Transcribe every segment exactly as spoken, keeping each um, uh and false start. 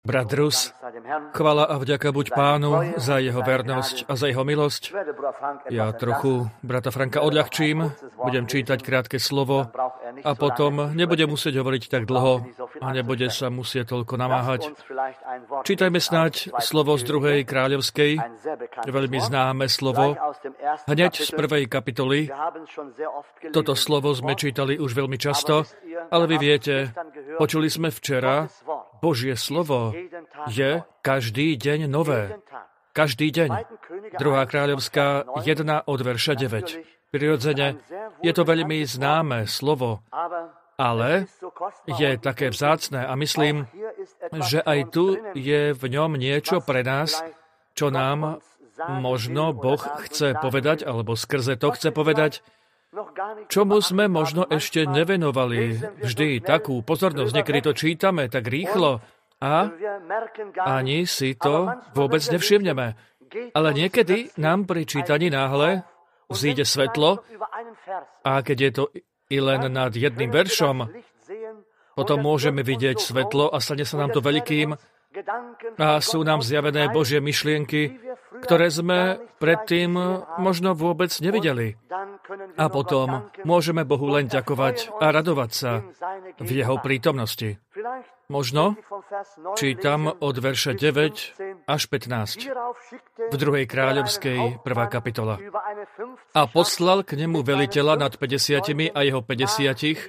Brat Rus, chvala a vďaka buď Pánu za jeho vernosť a za jeho milosť. Ja trochu brata Franka odľahčím, budem čítať krátke slovo a potom nebudem musieť hovoriť tak dlho a nebude sa musieť toľko namáhať. Čítajme snáď slovo z druhej kráľovskej, veľmi známe slovo, hneď z prvej kapitoly. Toto slovo sme čítali už veľmi často, ale vy viete, počuli sme včera, Božie slovo je každý deň nové. Každý deň. Druhá kráľovská jedna od verša deväť. Prirodzene je to veľmi známe slovo, ale je také vzácne a myslím, že aj tu je v ňom niečo pre nás, čo nám možno Boh chce povedať, alebo skrze to chce povedať, čomu sme možno ešte nevenovali vždy takú pozornosť. Niekedy to čítame tak rýchlo a ani si to vôbec nevšimneme. Ale niekedy nám pri čítaní náhle vzíde svetlo a keď je to i len nad jedným veršom, potom môžeme vidieť svetlo a stane sa nám to veľkým a sú nám zjavené Božie myšlienky, ktoré sme predtým možno vôbec nevideli. A potom môžeme Bohu len ďakovať a radovať sa v jeho prítomnosti. Možno čítam od verša deväť až pätnásť v druhej kráľovskej prvá kapitola. A poslal k nemu veliteľa nad päťdesiatimi a jeho päťdesiatich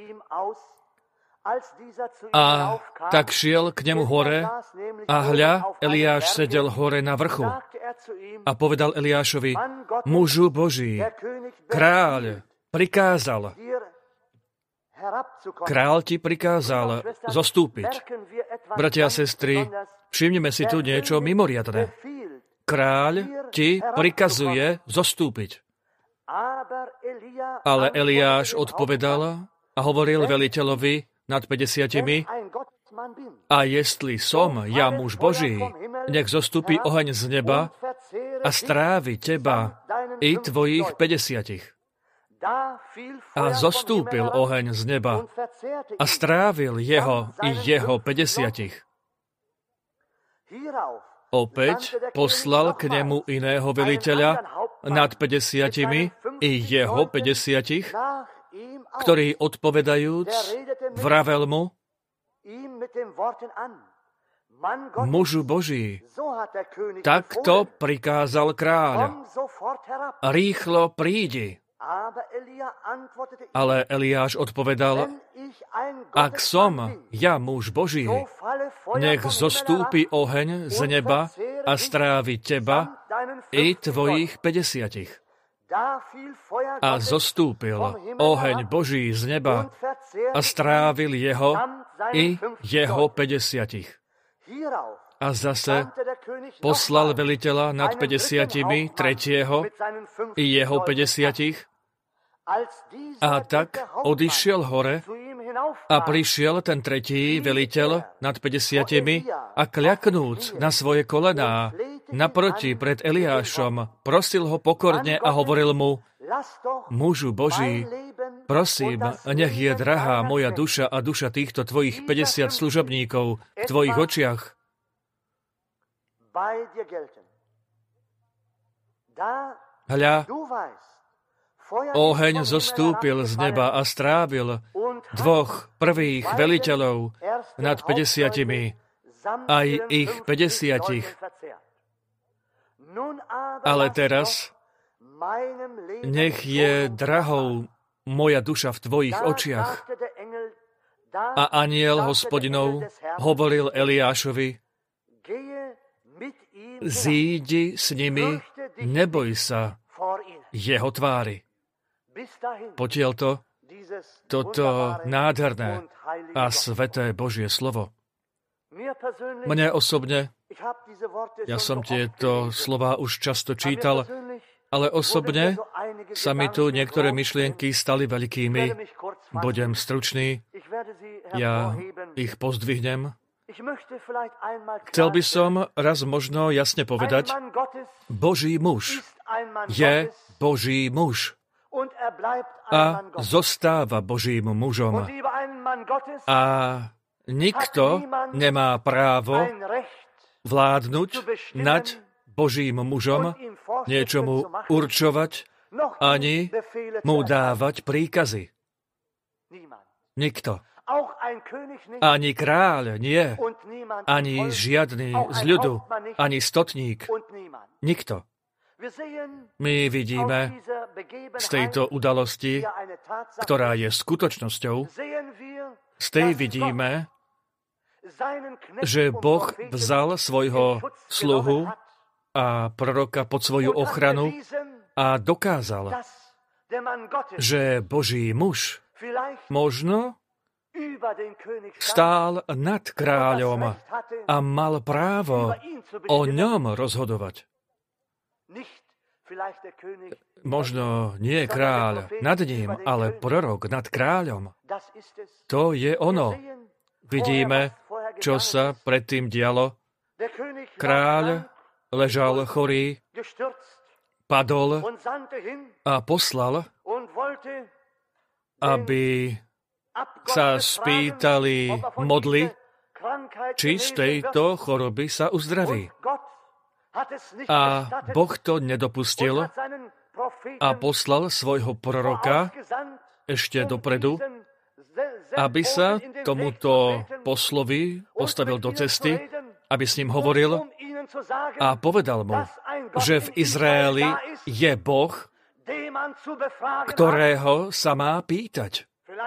a tak šiel k nemu hore a hľa, Eliáš sedel hore na vrchu a povedal Eliášovi, mužu Boží, kráľ prikázal, kráľ ti prikázal zostúpiť. Bratia a sestry, všimnime si tu niečo mimoriadne. Kráľ ti prikazuje zostúpiť. Ale Eliáš odpovedal a hovoril veliteľovi nad päťdesiatimi, a jestli som ja muž Boží, nech zostúpi oheň z neba a strávi teba i tvojich päťdesiatich. A zostúpil oheň z neba a strávil jeho i jeho päťdesiatich. Opäť poslal k nemu iného veliteľa nad päťdesiatimi i jeho päťdesiatich, ktorý odpovedajúc vravel mu, mužu Boží, takto prikázal kráľ, rýchlo prídi. Ale Eliáš odpovedal, ak som ja muž Boží, nech zostúpi oheň z neba a strávi teba i tvojich päťdesiatich. A zostúpil oheň Boží z neba a strávil jeho i jeho päťdesiatich. A zase poslal veliteľa nad päťdesiatimi tretieho i jeho päťdesiatich a tak odišiel hore a prišiel ten tretí veliteľ nad päťdesiatimi a kľaknúc na svoje kolená naproti pred Eliášom, prosil ho pokorne a hovoril mu, mužu Boží, prosím, nech je drahá moja duša a duša týchto tvojich päťdesiat služobníkov v tvojich očiach. Hľa, oheň zostúpil z neba a strávil dvoch prvých veliteľov nad päťdesiatimi, aj ich päťdesiatich. Ale teraz nech je drahou moja duša v tvojich očiach. A anjel Hospodinov hovoril Eliášovi, zídi s nimi, neboj sa jeho tvári. Potiaľto toto nádherné a sveté Božie slovo. Mne osobne, ja som tieto slová už často čítal, ale osobne sa mi tu niektoré myšlienky stali veľkými. Budem stručný, ja ich pozdvihnem. Chcel by som raz možno jasne povedať, Boží muž je Boží muž a zostáva Božím mužom. A Nikto nemá právo vládnuť nad Božím mužom, niečomu určovať, ani mu dávať príkazy. Nikto. Ani kráľ nie, ani žiadny z ľudu, ani stotník. Nikto. My vidíme z tejto udalosti, ktorá je skutočnosťou, z tej vidíme, že Boh vzal svojho sluhu a proroka pod svoju ochranu a dokázal, že Boží muž možno stál nad kráľom a mal právo o ňom rozhodovať. Možno nie kráľ nad ním, ale prorok nad kráľom. To je ono. Vidíme, čo sa predtým dialo. Kráľ ležal chorý, padol a poslal, aby sa spýtali modly, či z tejto choroby sa uzdraví. A Boh to nedopustil a poslal svojho proroka ešte dopredu, aby sa tomuto poslovi postavil do cesty, aby s ním hovoril a povedal mu, že v Izraeli je Boh, ktorého sa má pýtať.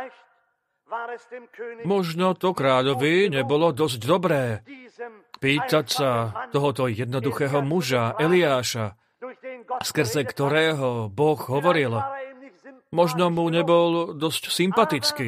Možno to kráľovi nebolo dosť dobré pýtať sa tohoto jednoduchého muža, Eliáša, skrze ktorého Boh hovoril. Možno mu nebol dosť sympatický,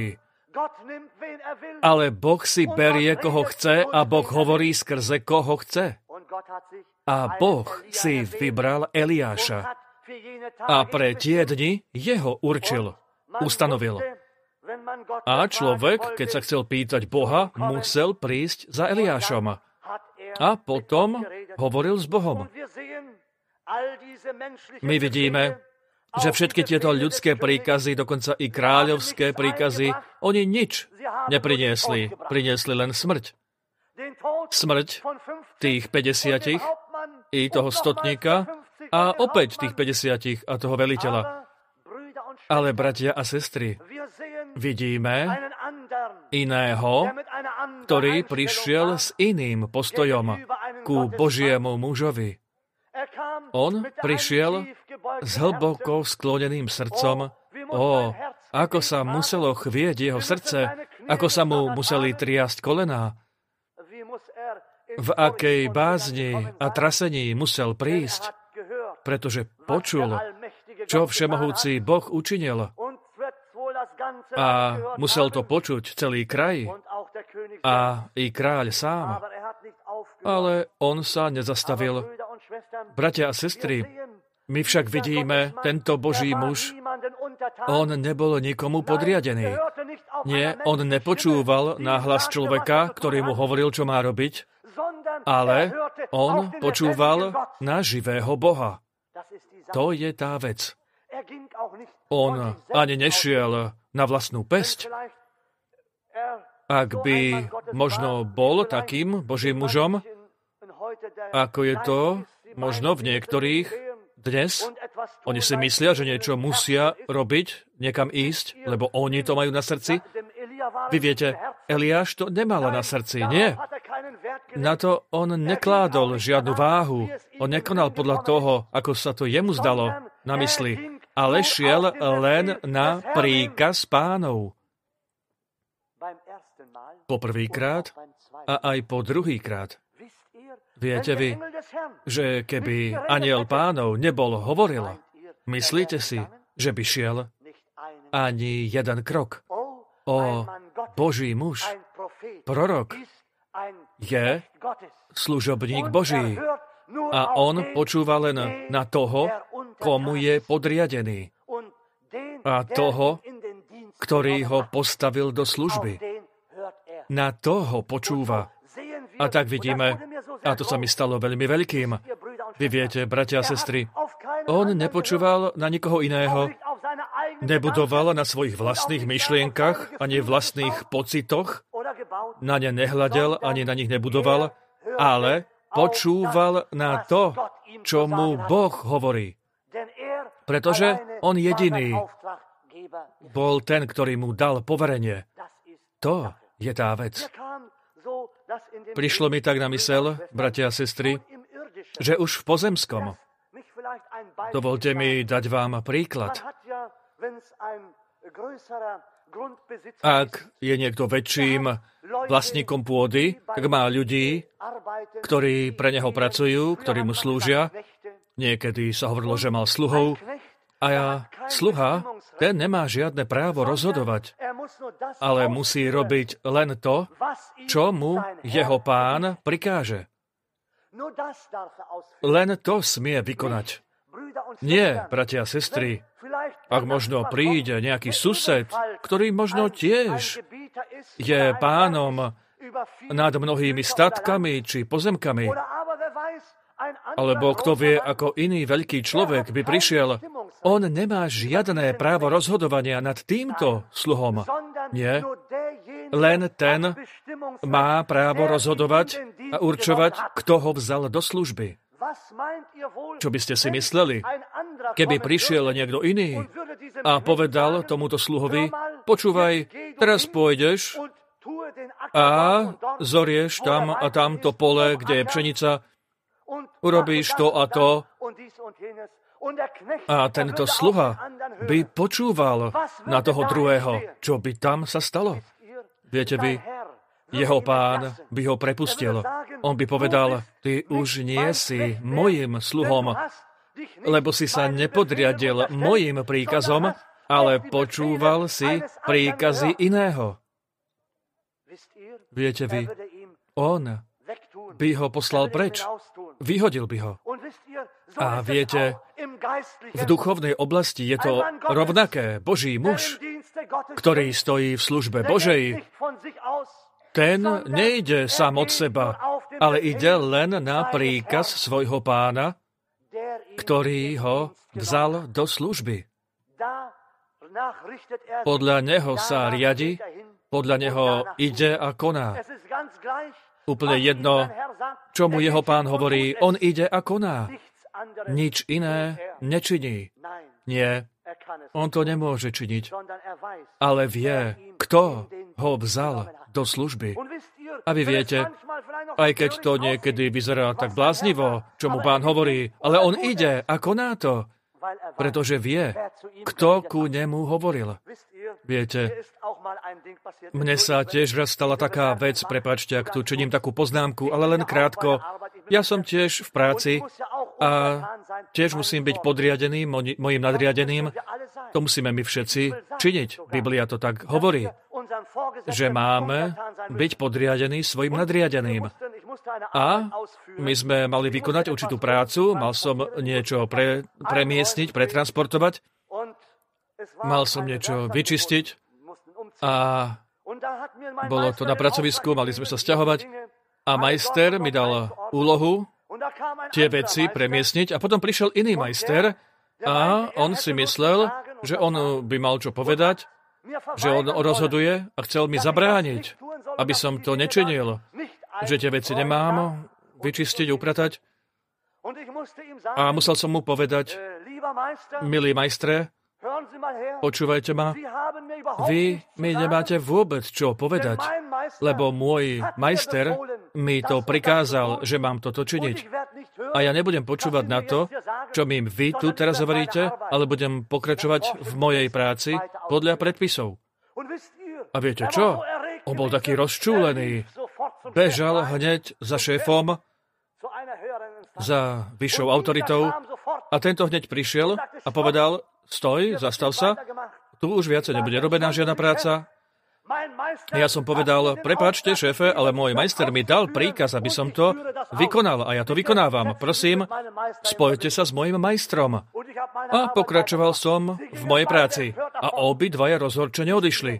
ale Boh si berie, koho chce a Boh hovorí skrze koho chce. A Boh si vybral Eliáša a pre tie dni jeho určil, ustanovil. A človek, keď sa chcel pýtať Boha, musel prísť za Eliášom. A potom hovoril s Bohom. My vidíme, že všetky tieto ľudské príkazy, dokonca i kráľovské príkazy, oni nič nepriniesli. Priniesli len smrť. Smrť tých päťdesiatich i toho stotníka a opäť tých päťdesiatich a toho veliteľa. Ale, bratia a sestry, vidíme iného, ktorý prišiel s iným postojom ku Božiemu mužovi. On prišiel s hlboko skloneným srdcom. Ó, ako sa muselo chvieť jeho srdce, ako sa mu museli triasť kolená, v akej bázni a trasení musel prísť, pretože počul, čo všemohúci Boh učinil. A musel to počuť celý kraj a i kráľ sám. Ale on sa nezastavil. Bratia a sestry, my však vidíme, tento Boží muž, on nebol nikomu podriadený. Nie, on nepočúval na hlas človeka, ktorý mu hovoril, čo má robiť, ale on počúval na živého Boha. To je tá vec. On ani nešiel na vlastnú päsť. Ak by možno bol takým Božím mužom, ako je to možno v niektorých dnes, oni si myslia, že niečo musia robiť, niekam ísť, lebo oni to majú na srdci. Vy viete, Eliáš to nemal na srdci, nie. Na to on nekládol žiadnu váhu. On nekonal podľa toho, ako sa to jemu zdalo na mysli, ale šiel len na príkaz Pánov. Po prvýkrát a aj po druhýkrát. Viete vy, že keby anjel Pánov nebol hovoril, myslíte si, že by šiel ani jeden krok? O, Boží muž, prorok, je služobník Boží a on počúva len na toho, komu je podriadený a toho, ktorý ho postavil do služby. Na toho počúva. A tak vidíme, a to sa mi stalo veľmi veľkým. Vy viete, bratia a sestry, on nepočúval na nikoho iného, nebudoval na svojich vlastných myšlienkach ani vlastných pocitoch, na ne nehľadel, ani na nich nebudoval, ale počúval na to, čo mu Boh hovorí. Pretože on jediný bol ten, ktorý mu dal poverenie. To je tá vec. Prišlo mi tak na mysel, bratia a sestry, že už v pozemskom. Dovolte mi dať vám príklad. Ak je niekto väčším vlastníkom pôdy, tak má ľudí, ktorí pre neho pracujú, ktorí mu slúžia. Niekedy sa hovorilo, že mal sluhov. A ja, sluha, ten nemá žiadne právo rozhodovať, ale musí robiť len to, čo mu jeho pán prikáže. Len to smie vykonať. Nie, bratia a sestry, ak možno príde nejaký sused, ktorý možno tiež je pánom nad mnohými statkami či pozemkami, alebo kto vie, ako iný veľký človek by prišiel, on nemá žiadne právo rozhodovania nad týmto sluhom. Nie, len ten má právo rozhodovať a určovať, kto ho vzal do služby. Čo by ste si mysleli, keby prišiel niekto iný a povedal tomuto sluhovi, počúvaj, teraz pôjdeš a zorieš tam a tamto pole, kde je pšenica, urobíš to a to. A tento sluha by počúval na toho druhého, čo by tam sa stalo. Viete vy, jeho pán by ho prepustil. On by povedal, ty už nie si mojím sluhom, lebo si sa nepodriadil mojim príkazom, ale počúval si príkazy iného. Viete vy, on by ho poslal preč. Vyhodil by ho. A viete, v duchovnej oblasti je to rovnaké. Boží muž, ktorý stojí v službe Božej, ten nejde sám od seba, ale ide len na príkaz svojho pána, ktorý ho vzal do služby. Podľa neho sa riadi, podľa neho ide a koná. Úplne jedno, čo mu jeho pán hovorí, on ide a koná. Nič iné nečiní. Nie, on to nemôže činiť, ale vie, kto ho vzal do služby. A vy viete, aj keď to niekedy vyzerá tak bláznivo, čo mu pán hovorí, ale on ide a koná to, pretože vie, kto ku nemu hovoril. Viete, mne sa tiež raz stala taká vec, prepáčte, ak tu činím takú poznámku, ale len krátko. Ja som tiež v práci a tiež musím byť podriadený mojim nadriadeným. To musíme my všetci činiť. Biblia to tak hovorí, že máme byť podriadení svojim nadriadeným. A my sme mali vykonať určitú prácu, mal som niečo pre, premiestniť, pretransportovať, mal som niečo vyčistiť a bolo to na pracovisku, mali sme sa sťahovať a majster mi dal úlohu tie veci premiestniť a potom prišiel iný majster a on si myslel, že on by mal čo povedať, že on rozhoduje a chcel mi zabrániť, aby som to nečinil, že tie veci nemám vyčistiť, upratať. A musel som mu povedať, milý majstre, počúvajte ma, vy mi nemáte vôbec čo povedať, lebo môj majster mi to prikázal, že mám toto činiť. A ja nebudem počúvať na to, čo mi vy tu teraz hovoríte, ale budem pokračovať v mojej práci podľa predpisov. A viete čo? On bol taký rozčúlený. Bežal hneď za šéfom, za vyššou autoritou a tento hneď prišiel a povedal, stoj, zastav sa, tu už viacej nebude robená žiadna práca. Ja som povedal, prepáčte, šéfe, ale môj majster mi dal príkaz, aby som to vykonal a ja to vykonávam. Prosím, spojte sa s mojim majstrom. A pokračoval som v mojej práci a obidvaja rozhorčene odišli.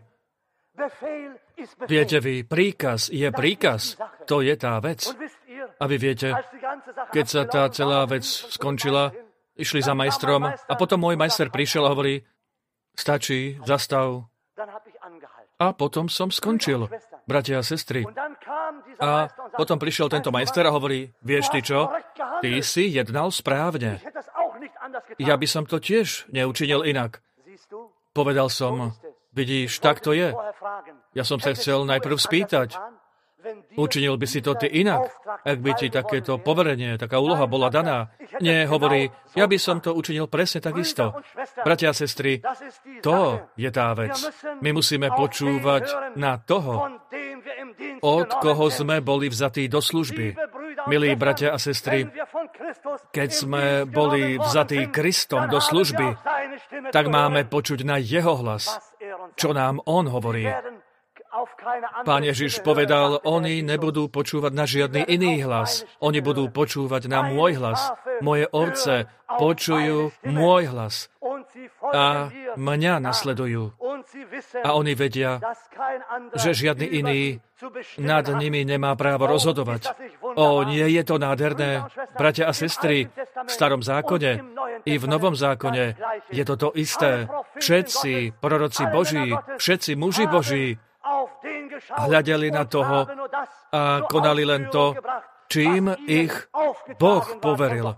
Viete vy, príkaz je príkaz. To je tá vec. A vy viete, keď sa tá celá vec skončila, išli za majstrom a potom môj majster prišiel a hovorí, stačí, zastav. A potom som skončil. bratia a sestry. A potom prišiel tento majster a hovorí, vieš ty čo, ty si jednal správne. Ja by som to tiež neučinil inak. Povedal som, vidíš, tak to je. Ja som sa chcel najprv spýtať, učinil by si to ty inak, ak by ti takéto poverenie, taká úloha bola daná. Nie, hovorí, ja by som to učinil presne takisto. Bratia a sestry, to je tá vec. My musíme počúvať na toho, od koho sme boli vzatí do služby. Milí bratia a sestry, keď sme boli vzatí Kristom do služby, tak máme počuť na jeho hlas, čo nám on hovorí. Pán Ježiš povedal, oni nebudú počúvať na žiadny iný hlas. Oni budú počúvať na môj hlas. Moje ovce počujú môj hlas a mňa nasledujú. A oni vedia, že žiadny iný nad nimi nemá právo rozhodovať. O, nie je to nádherné, bratia a sestry, v starom zákone i v novom zákone je to to isté. Všetci proroci Boží, všetci muži Boží hľadeli na toho a konali len to, čím ich Boh poveril.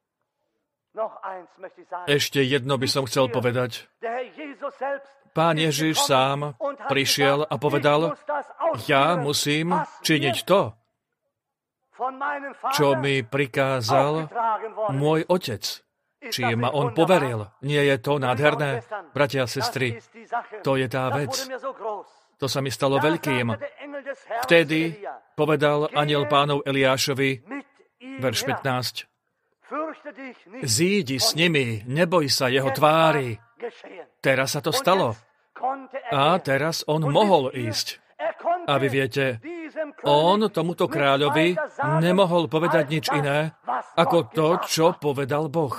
Ešte jedno by som chcel povedať. Pán Ježiš sám prišiel a povedal, ja musím činiť to, čo mi prikázal môj otec. Čím ma on poveril. Nie je to nádherné, bratia a sestry? To je tá vec. To sa mi stalo veľkým. Vtedy povedal anjel Pánov Eliášovi, verš pätnásť, zídi s nimi, neboj sa jeho tvári. Teraz sa to stalo. A teraz on mohol ísť. A vy viete, on tomuto kráľovi nemohol povedať nič iné, ako to, čo povedal Boh.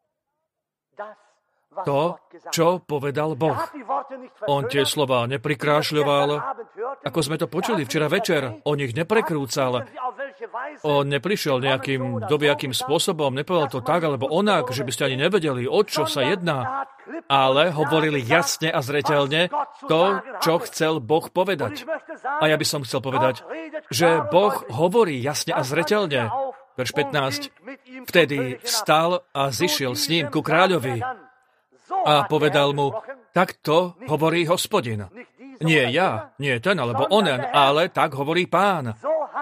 To, čo povedal Boh. On tie slova neprikrášľoval, ako sme to počuli včera večer. On ich neprekrúcal. On neprišiel nejakým doviakým spôsobom, nepovedal to tak, alebo onak, že by ste ani nevedeli, o čo sa jedná. Ale hovorili jasne a zreteľne to, čo chcel Boh povedať. A ja by som chcel povedať, že Boh hovorí jasne a zreteľne. Verš pätnásť. Vtedy vstal a zišiel s ním ku kráľovi. A povedal mu, takto hovorí Hospodin. Nie ja, nie ten, alebo onen, ale tak hovorí Pán.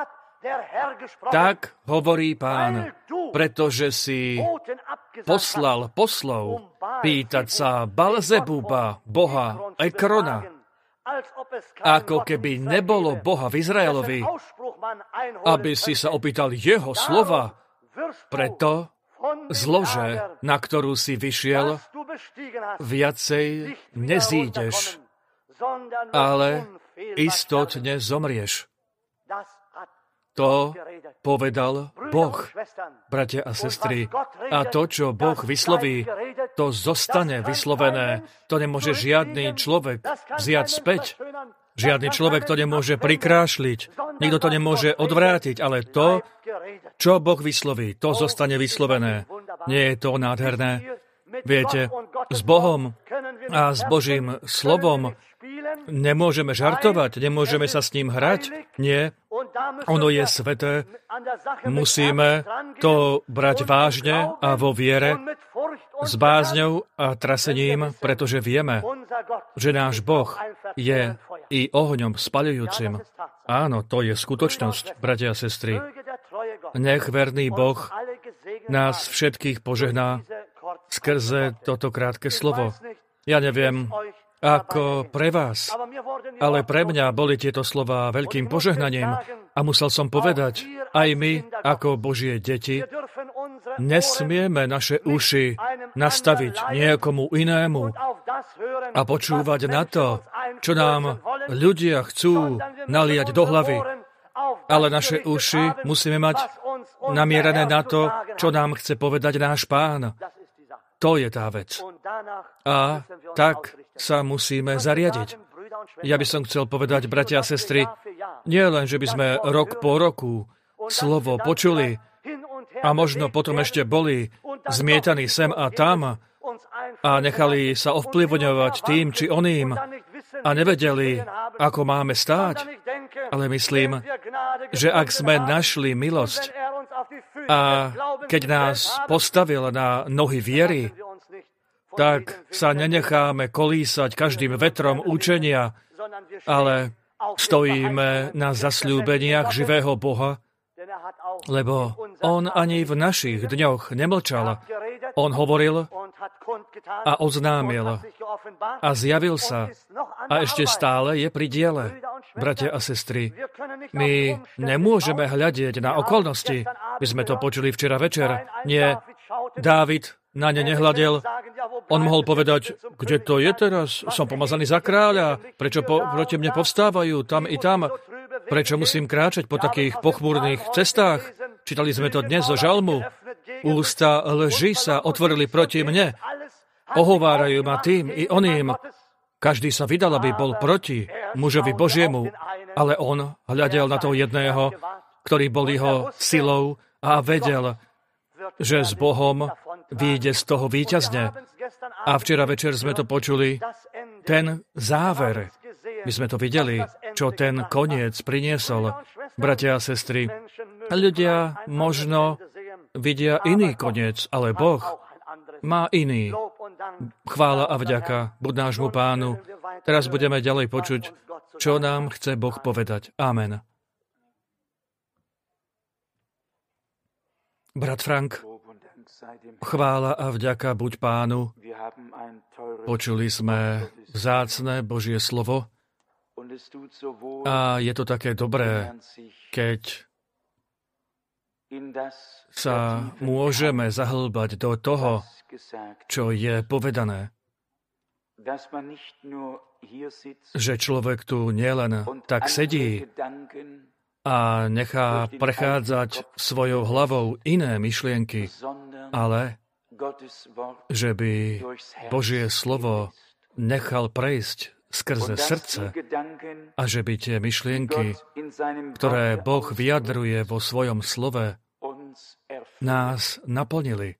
Tak hovorí Pán, pretože si poslal poslov pýtať sa Balzebuba, boha Ekrona, ako keby nebolo Boha v Izraelovi, aby si sa opýtal jeho slova, preto zlože, na ktorú si vyšiel, viacej nezídeš, ale istotne zomrieš. To povedal Boh, bratia a sestry. A to, čo Boh vysloví, to zostane vyslovené. To nemôže žiadny človek vziať späť. Žiadny človek to nemôže prikrášliť. Nikto to nemôže odvrátiť, ale to, čo Boh vysloví, to zostane vyslovené. Nie je to nádherné? Viete, s Bohom a s Božím slovom nemôžeme žartovať, nemôžeme sa s ním hrať. Nie, ono je sveté. Musíme to brať vážne a vo viere, s bázňou a trasením, pretože vieme, že náš Boh je i ohňom spaľujúcim. Áno, to je skutočnosť, bratia a sestry. Nech verný Boh nás všetkých požehná skrze toto krátke slovo. Ja neviem, ako pre vás, ale pre mňa boli tieto slová veľkým požehnaním a musel som povedať, aj my, ako Božie deti, nesmieme naše uši nastaviť niekomu inému a počúvať na to, čo nám ľudia chcú naliať do hlavy. Ale naše uši musíme mať namierené na to, čo nám chce povedať náš Pán. To je tá vec. A tak sa musíme zariadiť. Ja by som chcel povedať, bratia a sestry, nie len, že by sme rok po roku slovo počuli a možno potom ešte boli zmietaní sem a tam a nechali sa ovplyvňovať tým či oným a nevedeli, ako máme stáť. Ale myslím, že ak sme našli milosť a keď nás postavil na nohy viery, tak sa nenecháme kolísať každým vetrom učenia, ale stojíme na zasľúbeniach živého Boha, lebo on ani v našich dňoch nemlčal. On hovoril a oznámil a zjavil sa a ešte stále je pri diele. Bratia a sestry, my nemôžeme hľadieť na okolnosti. My sme to počuli včera večer. Nie, Dávid na ne nehľadel. On mohol povedať, kde to je teraz? Som pomazaný za kráľa. Prečo po, proti mne povstávajú tam i tam? Prečo musím kráčať po takých pochmúrnych cestách? Čítali sme to dnes zo žalmu. Ústa lži sa otvorili proti mne. Ohovárajú ma tým i oným. Každý sa vydal, aby bol proti mužovi Božiemu, ale on hľadel na toho jedného, ktorý bol jeho silou a vedel, že s Bohom vyjde z toho víťazne. A včera večer sme to počuli, ten záver. My sme to videli, čo ten koniec priniesol. Bratia a sestry, ľudia možno vidia iný koniec, ale Boh má iný. Chvála a vďaka buď nášmu Pánu. Teraz budeme ďalej počuť, čo nám chce Boh povedať. Amen. Brat Frank, chvála a vďaka buď Pánu. Počuli sme vzácne Božie slovo a je to také dobré, keď sa môžeme zahlbať do toho, čo je povedané. Že človek tu nielen tak sedí a nechá prechádzať svojou hlavou iné myšlienky, ale že by Božie slovo nechal prejsť skrze srdce a že by tie myšlienky, ktoré Boh vyjadruje vo svojom slove, nás naplnili.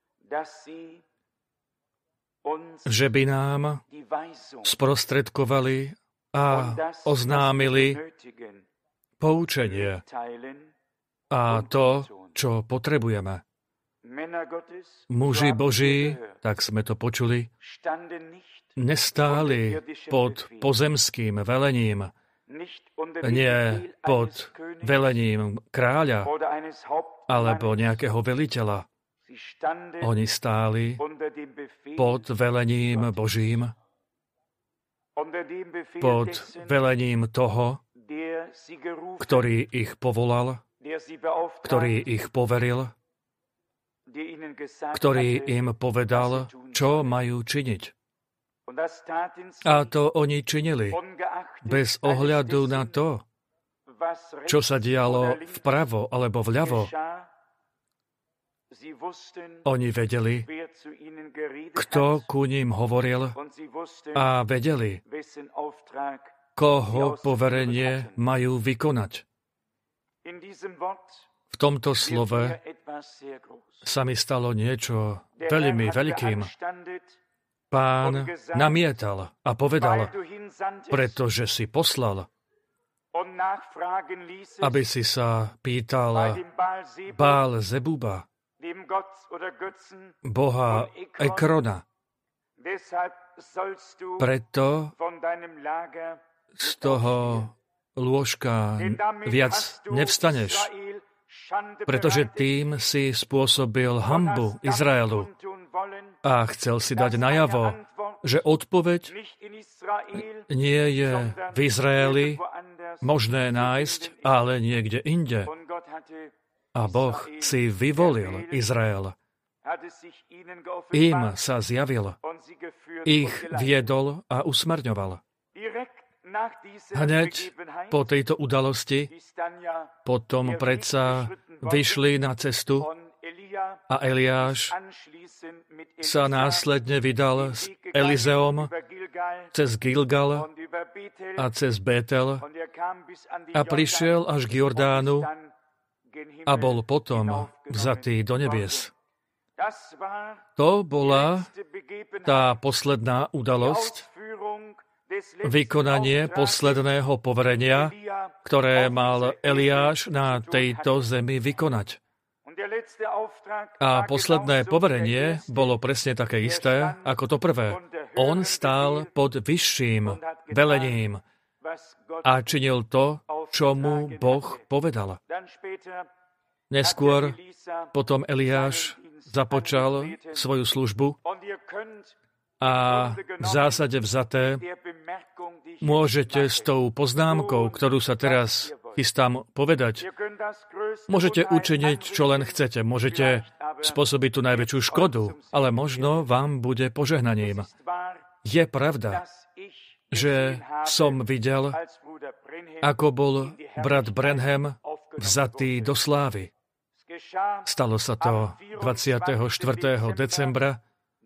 Že by nám sprostredkovali a oznámili poučenie a to, čo potrebujeme. Muži Boží, tak sme to počuli, nestáli pod pozemským velením, nie pod velením kráľa alebo nejakého veliteľa. Oni stáli pod velením Božím, pod velením toho, ktorý ich povolal, ktorý ich poveril, ktorý im povedal, čo majú činiť. A to oni činili, bez ohľadu na to, čo sa dialo vpravo alebo vľavo. Oni vedeli, kto ku ním hovoril a vedeli, koho poverenie majú vykonať. V tomto slove sa mi stalo niečo veľmi veľkým. Pán namietal a povedal, pretože si poslal, aby si sa pýtal Bál Zebuba, boha Ekrona. Preto z toho lôžka viac nevstaneš, pretože tým si spôsobil hanbu Izraelu a chcel si dať najavo, že odpoveď nie je v Izraeli možné nájsť, ale niekde inde. A Boh si vyvolil Izrael. Im sa zjavil, ich viedol a usmerňoval. Hneď po tejto udalosti potom predsa vyšli na cestu a Eliáš sa následne vydal s Elizeom cez Gilgal a cez Bétel a prišiel až k Jordánu a bol potom vzatý do nebies. To bola tá posledná udalosť, vykonanie posledného poverenia ktoré mal Eliáš na tejto zemi vykonať. A posledné poverenie bolo presne také isté ako to prvé. On stál pod vyšším velením a činil to, čo mu Boh povedal. Neskôr potom Eliáš započal svoju službu a v zásade vzaté môžete s tou poznámkou, ktorú sa teraz chystám povedať, môžete učiniť, čo len chcete, môžete spôsobiť tú najväčšiu škodu, ale možno vám bude požehnaním. Je pravda, že som videl, ako bol brat Branham vzatý do slávy. Stalo sa to dvadsiateho štvrtého decembra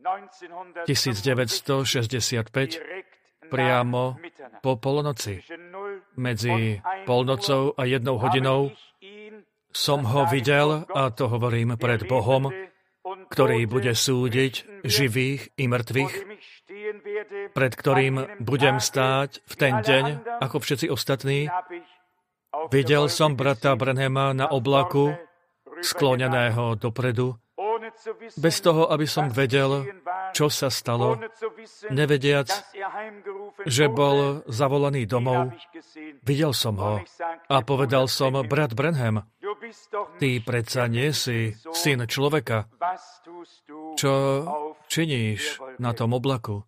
tisícdeväťstošesťdesiatpäť priamo po polnoci. Medzi polnocou a jednou hodinou som ho videl, a to hovorím pred Bohom, ktorý bude súdiť živých i mŕtvych, pred ktorým budem stáť v ten deň, ako všetci ostatní. Videl som brata Branhama na oblaku, skloneného dopredu, bez toho, aby som vedel, čo sa stalo, nevediac, že bol zavolaný domov. Videl som ho a povedal som, brat Branham, ty predsa nie si syn človeka. Čo činíš na tom oblaku?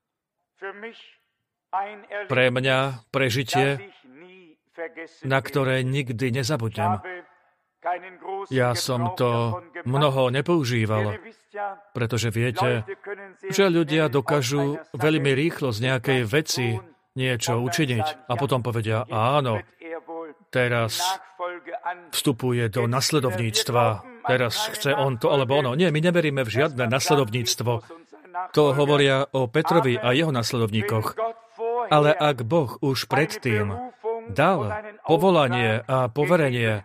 Pre mňa prežitie, na ktoré nikdy nezabudnem. Ja som to mnoho nepoužíval, pretože viete, že ľudia dokážu veľmi rýchlo z nejakej veci niečo učiniť a potom povedia, áno, teraz vstupuje do nasledovníctva, teraz chce on to alebo ono. Nie, my neveríme v žiadne nasledovníctvo. To hovoria o Petrovi a jeho nasledovníkoch. Ale ak Boh už predtým dal povolanie a poverenie,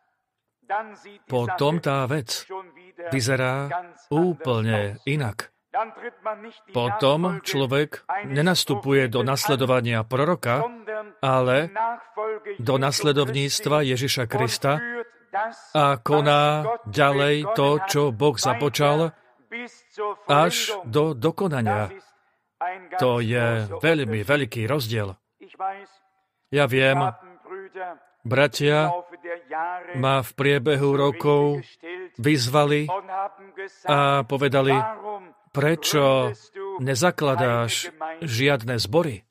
potom tá vec vyzerá úplne inak. Potom človek nenastupuje do nasledovania proroka, ale do nasledovníctva Ježiša Krista a koná ďalej to, čo Boh započal, až do dokonania. To je veľmi veľký rozdiel. Ja viem, bratia ma v priebehu rokov vyzvali a povedali, prečo nezakladáš žiadne zbory?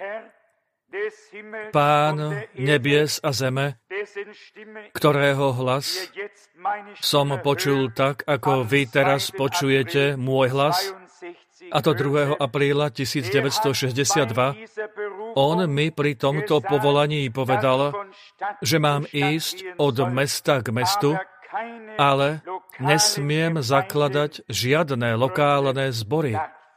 Pán nebies a zeme, ktorého hlas som počul tak, ako vy teraz počujete môj hlas, a to druhého apríla tisícdeväťstošesťdesiatdva, on mi pri tomto povolaní povedal, že mám ísť od mesta k mestu, ale nesmiem zakladať žiadne lokálne zbory.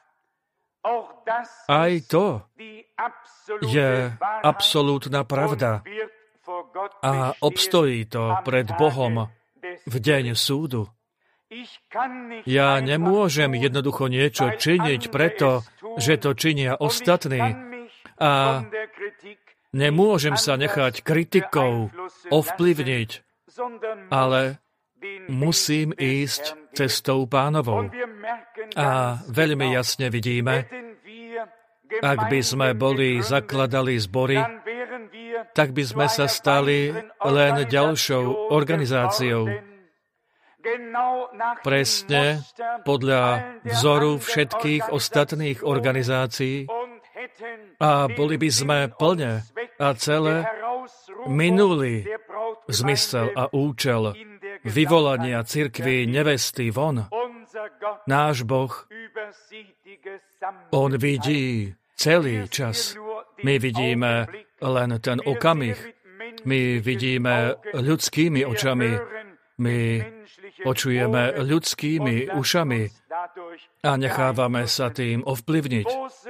Aj to je absolútna pravda a obstojí to pred Bohom v deň súdu. Ja nemôžem jednoducho niečo činiť preto, že to činia ostatní a nemôžem sa nechať kritikou ovplyvniť, ale musím ísť cestou Pánovou. A veľmi jasne vidíme, ak by sme boli zakladali zbory, tak by sme sa stali len ďalšou organizáciou. Presne podľa vzoru všetkých ostatných organizácií a boli by sme plne a celé minuli zmysel a účel vyvolania cirkvi nevesty von. Náš Boh, on vidí celý čas. My vidíme len ten okamih. My vidíme ľudskými očami. My počujeme ľudskými ušami a nechávame sa tým ovplyvniť.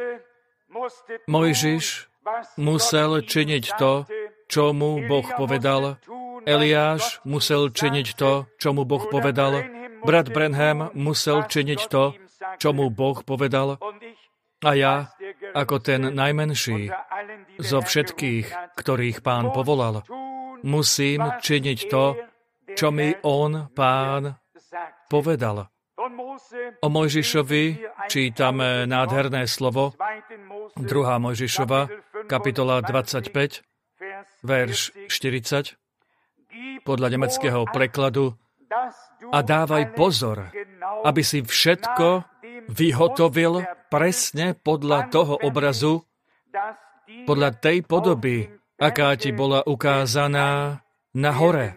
Mojžiš musel činiť to, čo mu Boh povedal. Eliáš musel činiť to, čo mu Boh povedal. Brat Branham musel činiť to, čo mu Boh povedal. A ja ako ten najmenší zo všetkých, ktorých Pán povolal. Musím činiť to, čo mi on, Pán, povedal. O Mojžišovi čítame nádherné slovo, druhá Mojžišova, kapitola dvadsaťpäť, verš štyridsať, podľa nemeckého prekladu. A dávaj pozor, aby si všetko vyhotovil presne podľa toho obrazu, podľa tej podoby, aká ti bola ukázaná na hore.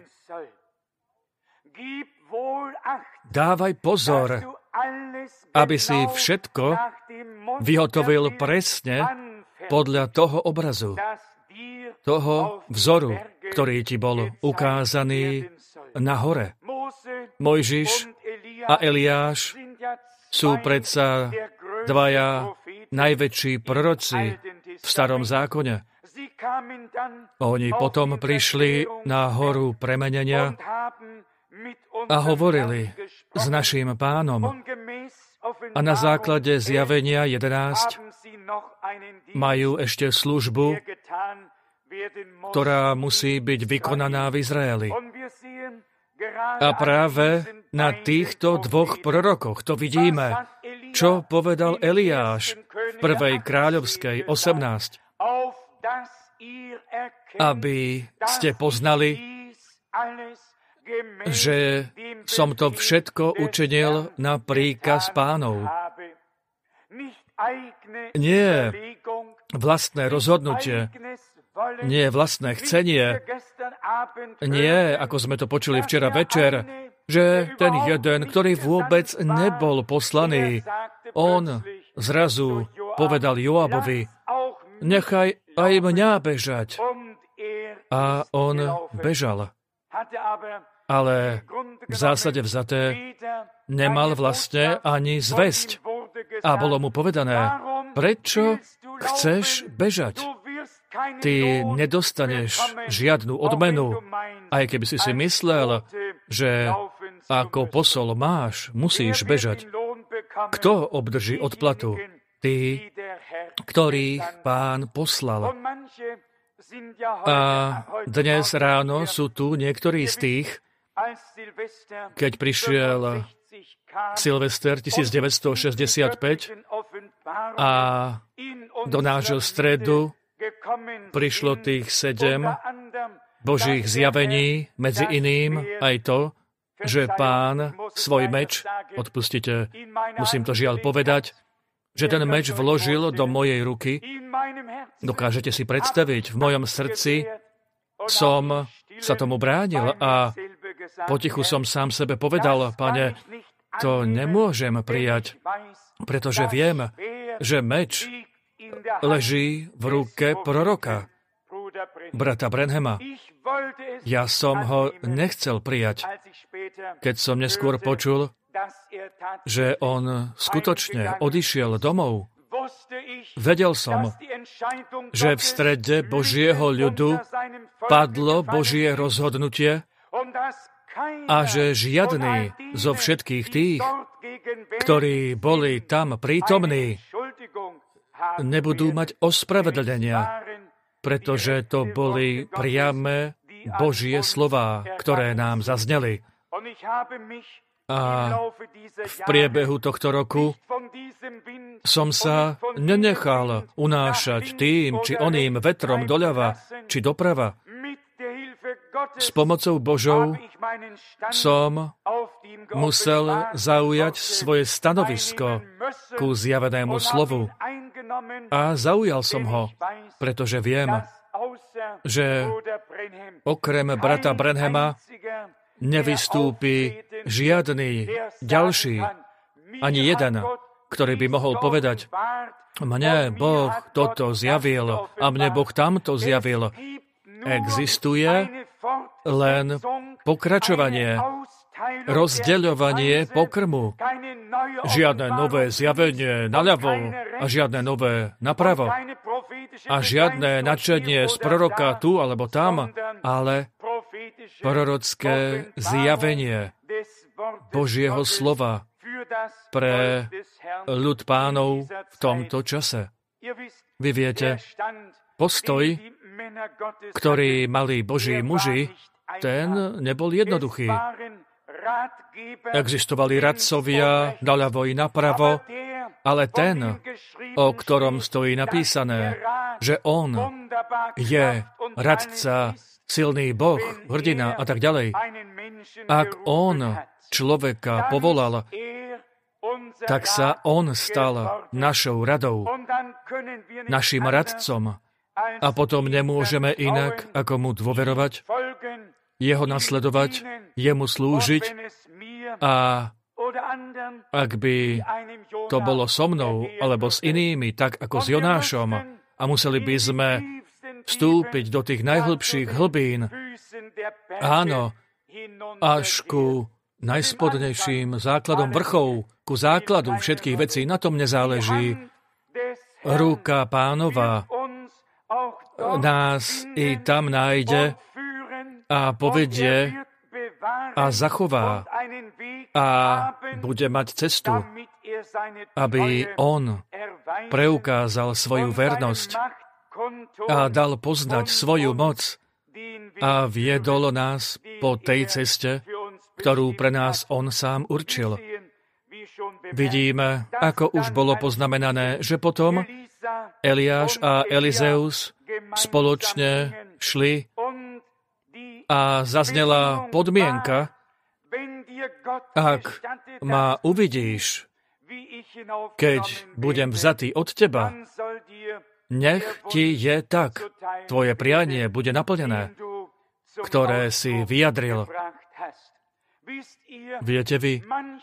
Dávaj pozor, aby si všetko vyhotovil presne podľa toho obrazu, toho vzoru, ktorý ti bol ukázaný na hore. Mojžiš a Eliáš sú predsa dvaja najväčší proroci v starom zákone. Oni potom prišli na horu premenenia a hovorili s naším Pánom. A na základe zjavenia jedenásť majú ešte službu, ktorá musí byť vykonaná v Izraeli. A práve na týchto dvoch prorokoch to vidíme, čo povedal Eliáš v prvej kráľovskej osemnásť. Aby ste poznali, že som to všetko učinil na príkaz Pánov. Nie vlastné rozhodnutie, nie vlastné chcenie, nie, ako sme to počuli včera večer, že ten jeden, ktorý vôbec nebol poslaný, on zrazu povedal Joabovi, nechaj aj mňa bežať. A on bežal. Ale v zásade vzaté nemal vlastne ani zvesť. A bolo mu povedané, prečo chceš bežať? Ty nedostaneš žiadnu odmenu, aj keby si si myslel, že ako posol máš, musíš bežať. Kto obdrží odplatu? Tí, ktorých Pán poslal. A dnes ráno sú tu niektorí z tých, keď prišiel Silvester devätnásťstošesťdesiatpäť a do nášho stredu prišlo tých sedem Božích zjavení, medzi iným aj to, že Pán svoj meč, odpustite, musím to žiaľ povedať, že ten meč vložil do mojej ruky. Dokážete si predstaviť, v mojom srdci som sa tomu bránil a potichu som sám sebe povedal, Pane, to nemôžem prijať, pretože viem, že meč leží v ruke proroka, brata Branhama. Ja som ho nechcel prijať, keď som neskôr počul, že on skutočne odišiel domov. Vedel som, že v strede Božieho ľudu padlo Božie rozhodnutie a že žiadny zo všetkých tých, ktorí boli tam prítomní, nebudú mať ospravedlenia, pretože to boli priame Božie slová, ktoré nám zazneli. A v priebehu tohto roku som sa nenechal unášať tým či oným vetrom doľava či doprava. S pomocou Božou som musel zaujať svoje stanovisko ku zjavenému slovu. A zaujal som ho, pretože viem, že okrem brata Branhama nevystúpi žiadny ďalší, ani jeden, ktorý by mohol povedať, mne Boh toto zjavil a mne Boh tamto zjavil. Existuje len pokračovanie, rozdeľovanie pokrmu. Žiadne nové zjavenie naľavo a žiadne nové napravo. A žiadne nadšenie z proroka tu alebo tam, ale prorocké zjavenie Božieho slova pre ľud Pánov v tomto čase. Vy viete, postoj, ktorý mali Boží muži, ten nebol jednoduchý. Existovali radcovia naľavo i napravo, ale ten, o ktorom stojí napísané, že on je radca, silný Boh, hrdina a tak ďalej. Ak on človeka povolal, tak sa on stal našou radou, našim radcom. A potom nemôžeme inak, ako mu dôverovať, jeho nasledovať, jemu slúžiť. A ak by to bolo so mnou, alebo s inými, tak ako s Jonášom, a museli by sme vstúpiť do tých najhlbších hlbín, áno, až ku najspodnejším základom vrchov, ku základu všetkých vecí, na tom nezáleží. Ruka Pánova nás i tam nájde a povedie a zachová a bude mať cestu, aby on preukázal svoju vernosť a dal poznať svoju moc a viedol nás po tej ceste, ktorú pre nás on sám určil. Vidíme, ako už bolo poznamenané, že potom Eliáš a Elizeus spoločne šli a zaznela podmienka, ak ma uvidíš, keď budem vzatý od teba, nech ti je tak, tvoje prianie bude naplnené, ktoré si vyjadril. Viete vy,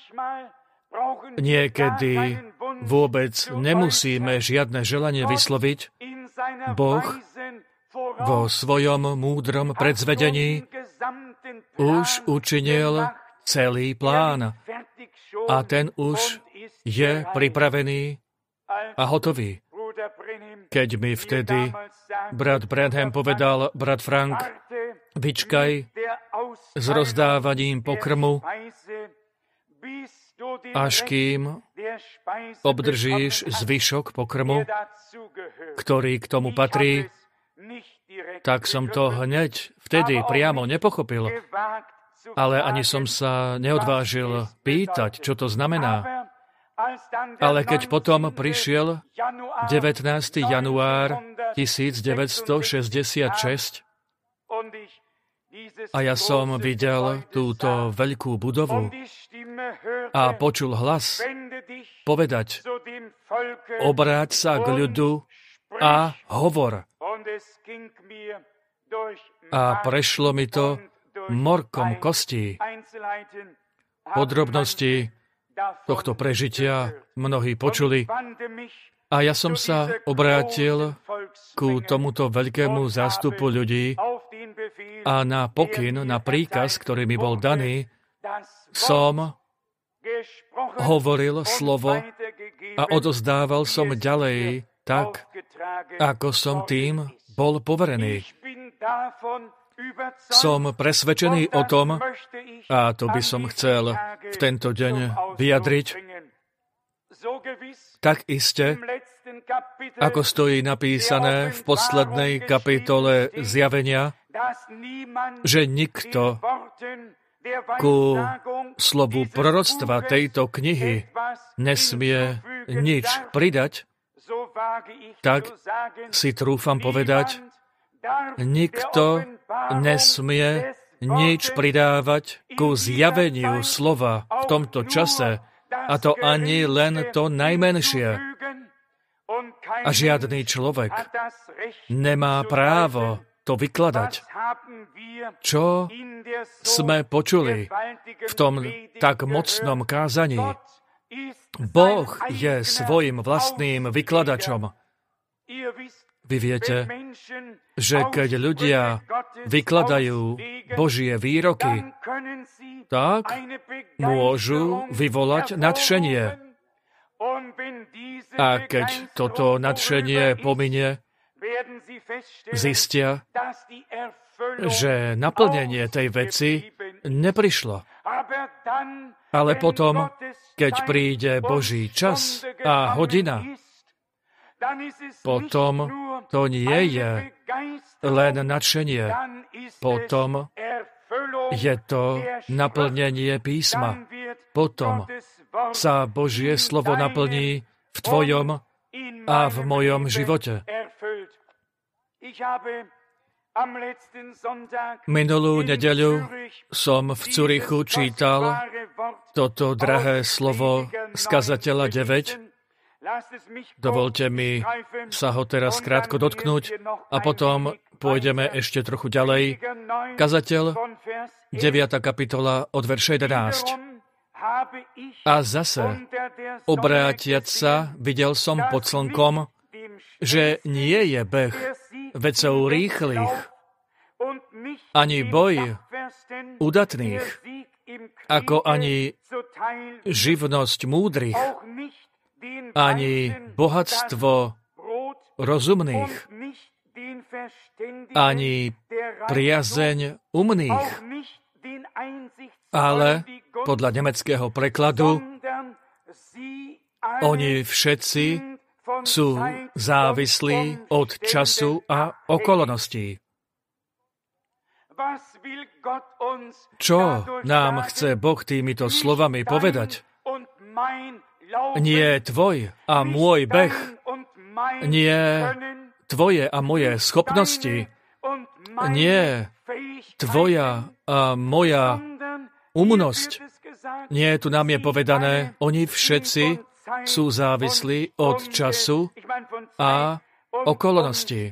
niekedy vôbec nemusíme žiadne želanie vysloviť. Boh vo svojom múdrom predzvedení už učinil celý plán a ten už je pripravený a hotový. Keď mi vtedy brat Branham povedal, brat Frank, vyčkaj s rozdávaním pokrmu, až kým obdržíš zvyšok pokrmu, ktorý k tomu patrí, tak som to hneď vtedy priamo nepochopil, ale ani som sa neodvážil pýtať, čo to znamená. Ale keď potom prišiel devätnásteho január devätnásťstošesťdesiatšesť a ja som videl túto veľkú budovu a počul hlas povedať, obráť sa k ľudu a hovor. A prešlo mi to morkom kostí. Podrobnosti tohto prežitia mnohí počuli a ja som sa obrátil ku tomuto veľkému zástupu ľudí a na pokyn, na príkaz, ktorý mi bol daný, som hovoril slovo a odozdával som ďalej tak, ako som tým bol poverený. Som presvedčený o tom, a to by som chcel v tento deň vyjadriť, tak iste, ako stojí napísané v poslednej kapitole Zjavenia, že nikto ku slovu proroctva tejto knihy nesmie nič pridať, tak si trúfam povedať, nikto nesmie nič pridávať ku zjaveniu slova v tomto čase, a to ani len to najmenšie. A žiadny človek nemá právo to vykladať. Čo sme počuli v tom tak mocnom kázaní? Boh je svojim vlastným vykladačom. Vy viete, že keď ľudia vykladajú Božie výroky, tak môžu vyvolať nadšenie. A keď toto nadšenie pominie, zistia, že naplnenie tej veci neprišlo. Ale potom, keď príde Boží čas a hodina, potom to nie je len nadšenie, potom je to naplnenie písma. Potom sa Božie slovo naplní v tvojom a v mojom živote. Minulú nedeľu som v Zürichu čítal toto drahé slovo z kazateľa deväť. Dovolte mi sa ho teraz krátko dotknúť a potom pôjdeme ešte trochu ďalej. Kazateľ, deviata kapitola od verša jedenásť. A zase, obrátiac sa, videl som pod slnkom, že nie je beh vecou rýchlych, ani boj udatných, ako ani živnosť múdrych, ani bohatstvo rozumných, ani priazeň umných, ale podľa nemeckého prekladu oni všetci sú závislí od času a okolností. Čo nám chce Boh týmito slovami povedať? Nie tvoj a môj beh, nie tvoje a moje schopnosti, nie tvoja a moja umnosť. Nie, tu nám je povedané, oni všetci sú závislí od času a okolností.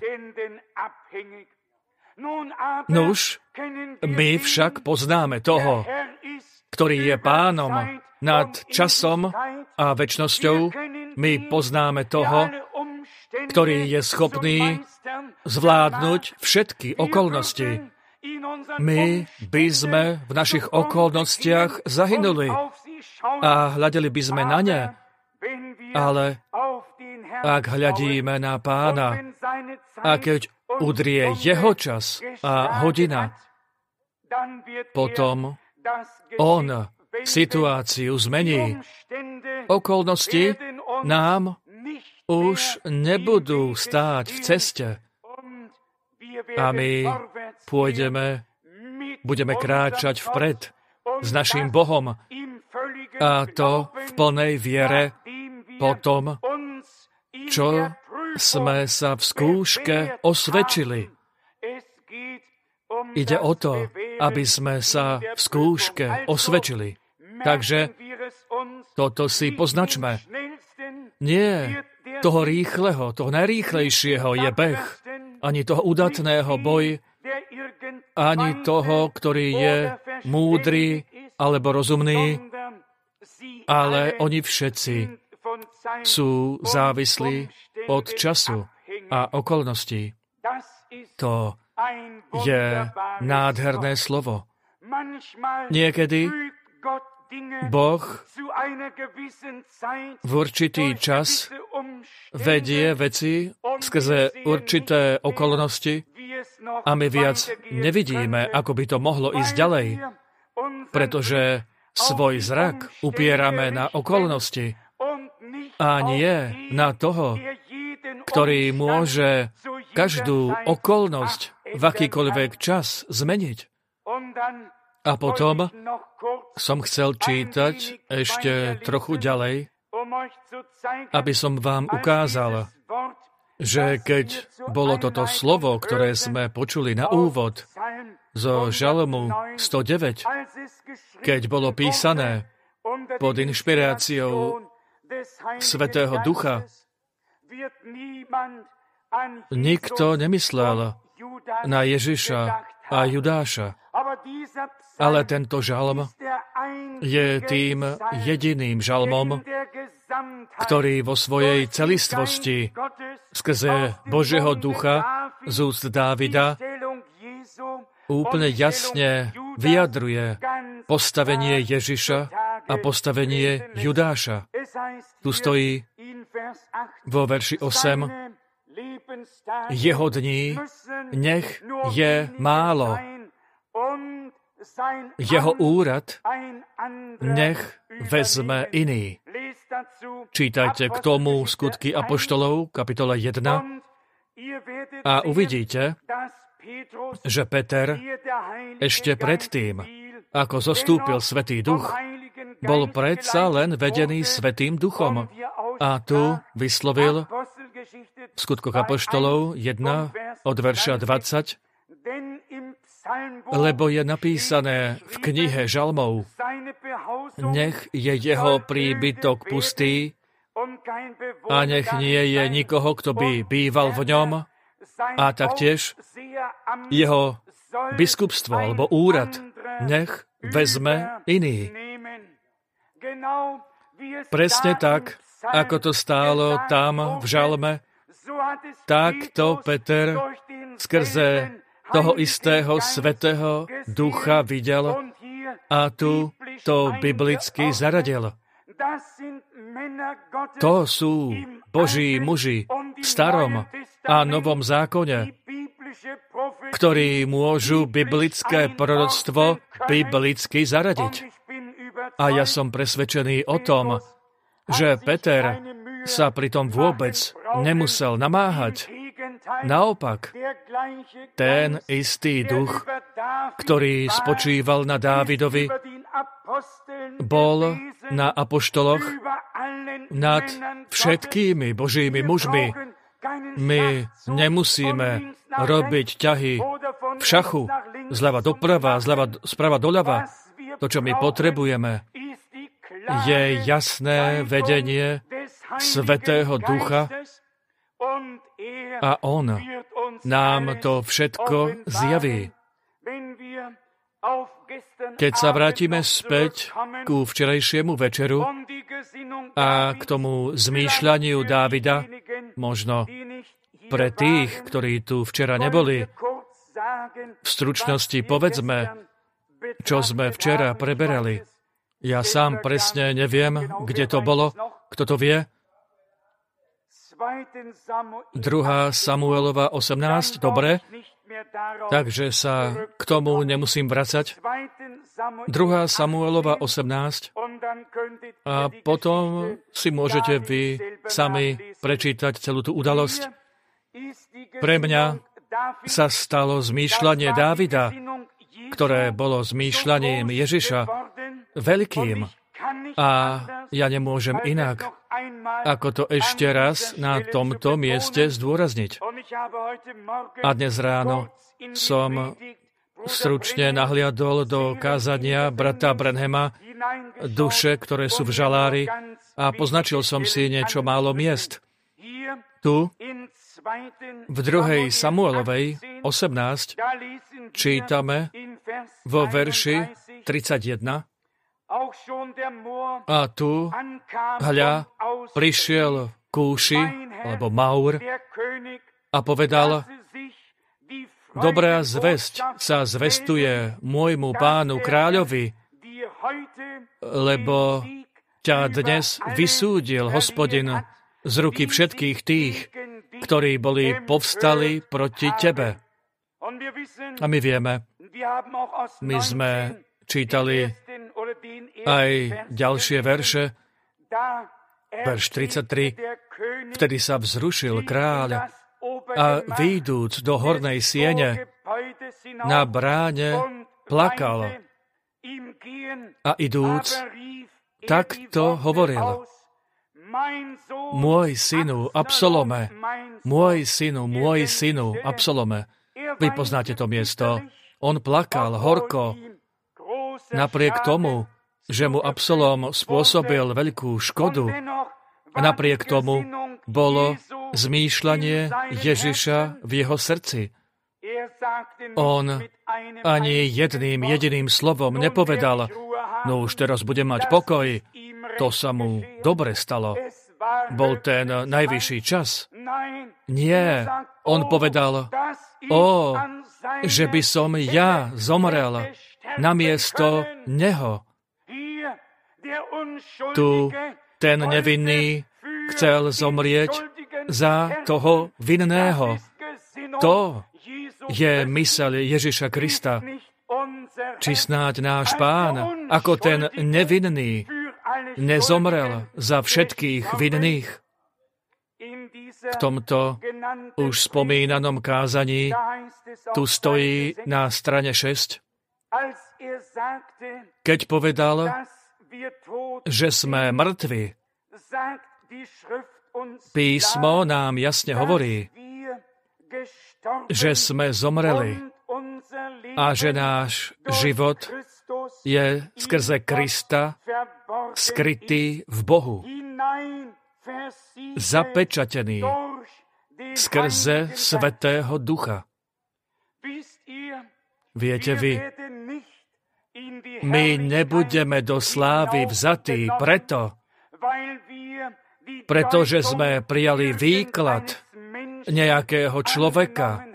Nuž, my však poznáme toho, ktorý je pánom nad časom a večnosťou. My poznáme toho, ktorý je schopný zvládnuť všetky okolnosti. My by sme v našich okolnostiach zahynuli a hľadeli by sme na ne, ale ak hľadíme na pána a keď udrie jeho čas a hodina, potom on situáciu zmení. Okolnosti nám už nebudú stáť v ceste a my pôjdeme, budeme kráčať vpred s naším Bohom a to v plnej viere po tom, čo sme sa v skúške osvedčili. Ide o to, aby sme sa v skúške osvedčili. Takže toto si poznačme. Nie toho rýchleho, toho najrýchlejšieho je beh, ani toho udatného boj, ani toho, ktorý je múdry alebo rozumný, ale oni všetci sú závislí od času a okolností. To je nádherné slovo. Niekedy Boh v určitý čas vedie veci skrze určité okolnosti a my viac nevidíme, ako by to mohlo ísť ďalej, pretože svoj zrak upierame na okolnosti a nie na toho, ktorý môže každú okolnosť v akýkoľvek čas zmeniť. A potom som chcel čítať ešte trochu ďalej, aby som vám ukázal, že keď bolo toto slovo, ktoré sme počuli na úvod zo Žalmu sto deväť, keď bolo písané pod inšpiráciou Svätého Ducha, nikto nemyslel na Ježiša a Judáša, ale tento žalm je tým jediným žalmom, ktorý vo svojej celistvosti skrze Božieho Ducha z úst Dávida úplne jasne vyjadruje postavenie Ježiša a postavenie Judáša. Tu stojí vo verši osem: jeho dní nech je málo, jeho úrad nech vezme iný. Čítajte k tomu Skutky apoštolov, kapitola jedna, a uvidíte, že Peter ešte predtým, ako zostúpil Svätý Duch, bol predsa len vedený Svätým Duchom. A tu vyslovil v Skutkoch apoštolov jedna od verša dvadsať, lebo je napísané v knihe Žalmov, nech je jeho príbytok pustý a nech nie je nikoho, kto by býval v ňom, a taktiež jeho biskupstvo alebo úrad nech vezme iný. Presne tak, ako to stálo tam v Žalme, takto Peter skrze toho istého Svätého Ducha videl a tu to biblicky zaradil. To sú Boží muži v starom a novom zákone, ktorí môžu biblické proroctvo biblicky zaradiť. A ja som presvedčený o tom, že Peter sa pritom vôbec nemusel namáhať. Naopak, ten istý duch, ktorý spočíval na Dávidovi, bol na apoštoloch nad všetkými Božími mužmi. My nemusíme robiť ťahy v šachu, zľava doprava, zľava, sprava doľava. To, čo my potrebujeme, je jasné vedenie Svätého Ducha a On nám to všetko zjaví. Keď sa vrátime späť ku včerajšiemu večeru a k tomu zmýšľaniu Dávida, možno pre tých, ktorí tu včera neboli, v stručnosti povedzme, čo sme včera preberali. Ja sám presne neviem, kde to bolo. Kto to vie? druhá Samuelova osemnásť, dobre. Takže sa k tomu nemusím vracať. druhá Samuelova osemnásť. A potom si môžete vy sami prečítať celú tú udalosť. Pre mňa sa stalo zmýšľanie Dávida, ktoré bolo zmýšľaním Ježiša, veľkým. A ja nemôžem inak, ako to ešte raz na tomto mieste zdôrazniť. A dnes ráno som stručne nahliadol do kázania brata Branhama Duše, ktoré sú v žalári, a poznačil som si niečo málo miest. Tu, v druhej Samuelovej osemnásť, čítame vo verši tridsaťjeden, a tu, hľa, prišiel Kúši, alebo Maur, a povedal, dobrá zvesť sa zvestuje môjmu pánu kráľovi, lebo ťa dnes vysúdil Hospodin z ruky všetkých tých, ktorí boli povstali proti tebe. A my vieme, my sme čítali aj ďalšie verše, verš tridsaťtri, vtedy sa vzrušil kráľ a výjdúc do hornej siene na bráne plakal a idúc takto hovoril, môj synu Absalome, môj synu, môj synu Absalome. Vy poznáte to miesto. On plakal horko, napriek tomu, že mu Absalom spôsobil veľkú škodu. Napriek tomu bolo zmýšľanie Ježiša v jeho srdci. On ani jedným jediným slovom nepovedal, no už teraz budem mať pokoj. To sa mu dobre stalo. Bol ten najvyšší čas. Nie, on povedal, o, že by som ja zomrel namiesto neho. Tu ten nevinný chcel zomrieť za toho vinného. To je myseľ Ježiša Krista. Či snáď náš Pán, ako ten nevinný, nezomrel za všetkých vinných. V tomto už spomínanom kázaní tu stojí na strane šesť, keď povedal, že sme mŕtvi. Písmo nám jasne hovorí, že sme zomreli a že náš život je skrze Krista skrytý v Bohu, zapečatený skrze Svätého Ducha. Viete vy, my nebudeme do slávy vzatí preto, pretože sme prijali výklad nejakého človeka,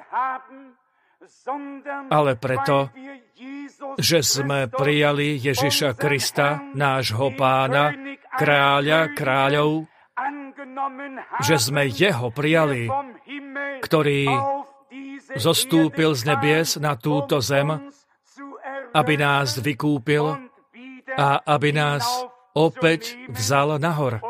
ale preto, že sme prijali Ježiša Krista, nášho Pána, kráľa kráľov, že sme Jeho prijali, ktorý zostúpil z nebies na túto zem, aby nás vykúpil a aby nás opäť vzal nahor.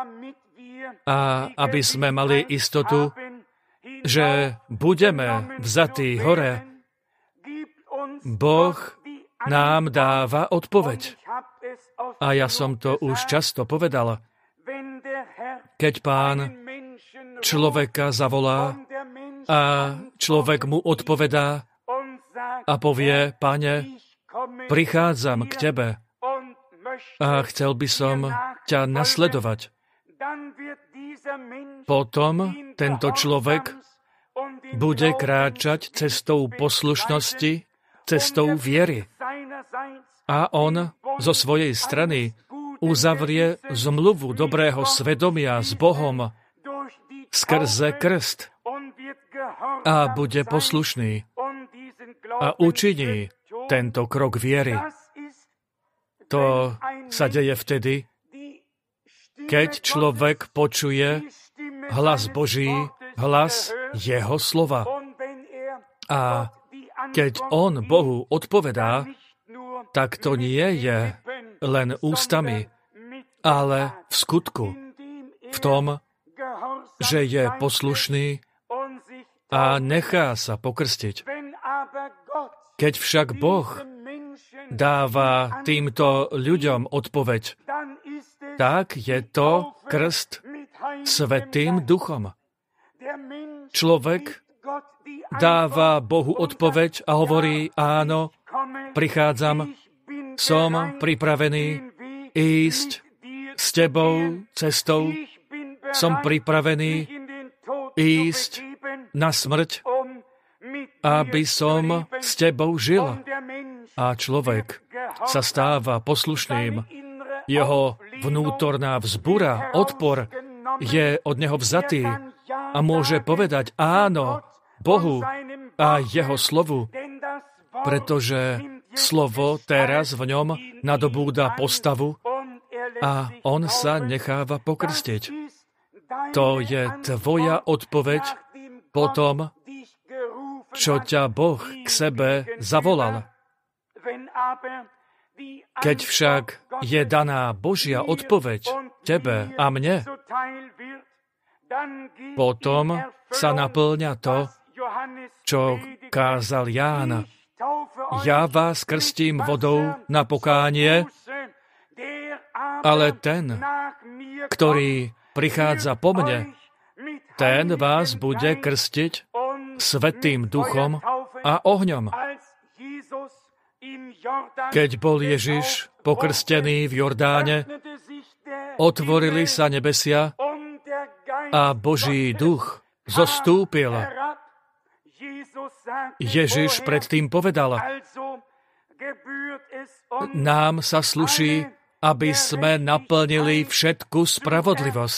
A aby sme mali istotu, že budeme vzatí hore, Boh nám dáva odpoveď. A ja som to už často povedal. Keď Pán človeka zavolá a človek mu odpovedá a povie, Pane, prichádzam k Tebe a chcel by som ťa nasledovať. Potom tento človek bude kráčať cestou poslušnosti, cestou viery. A on zo svojej strany uzavrie zmluvu dobrého svedomia s Bohom skrze krst a bude poslušný a učiní tento krok viery. To sa deje vtedy, keď človek počuje hlas Boží, hlas Jeho slova. A keď on Bohu odpovedá, tak to nie je len ústami, ale v skutku, v tom, že je poslušný a nechá sa pokrstiť. Keď však Boh dáva týmto ľuďom odpoveď, tak je to krst Svätým Duchom. Človek dáva Bohu odpoveď a hovorí, áno, prichádzam, som pripravený ísť s Tebou cestou, som pripravený ísť na smrť, aby som s Tebou žil. A človek sa stáva poslušným. Jeho vnútorná vzbura, odpor je od neho vzatý a môže povedať áno Bohu a Jeho slovu, pretože slovo teraz v ňom nadobúda postavu a on sa necháva pokrstiť. To je tvoja odpoveď po tom, čo ťa Boh k sebe zavolal. Keď však je daná Božia odpoveď tebe a mne, potom sa naplňa to, čo kázal Ján. Ja vás krstím vodou na pokánie, ale ten, ktorý prichádza po mne, ten vás bude krstiť Svätým Duchom a ohňom. Keď bol Ježiš pokrstený v Jordáne, otvorili sa nebesia a Boží duch zostúpil. Ježiš predtým povedal, nám sa sluší, aby sme naplnili všetku spravodlivosť.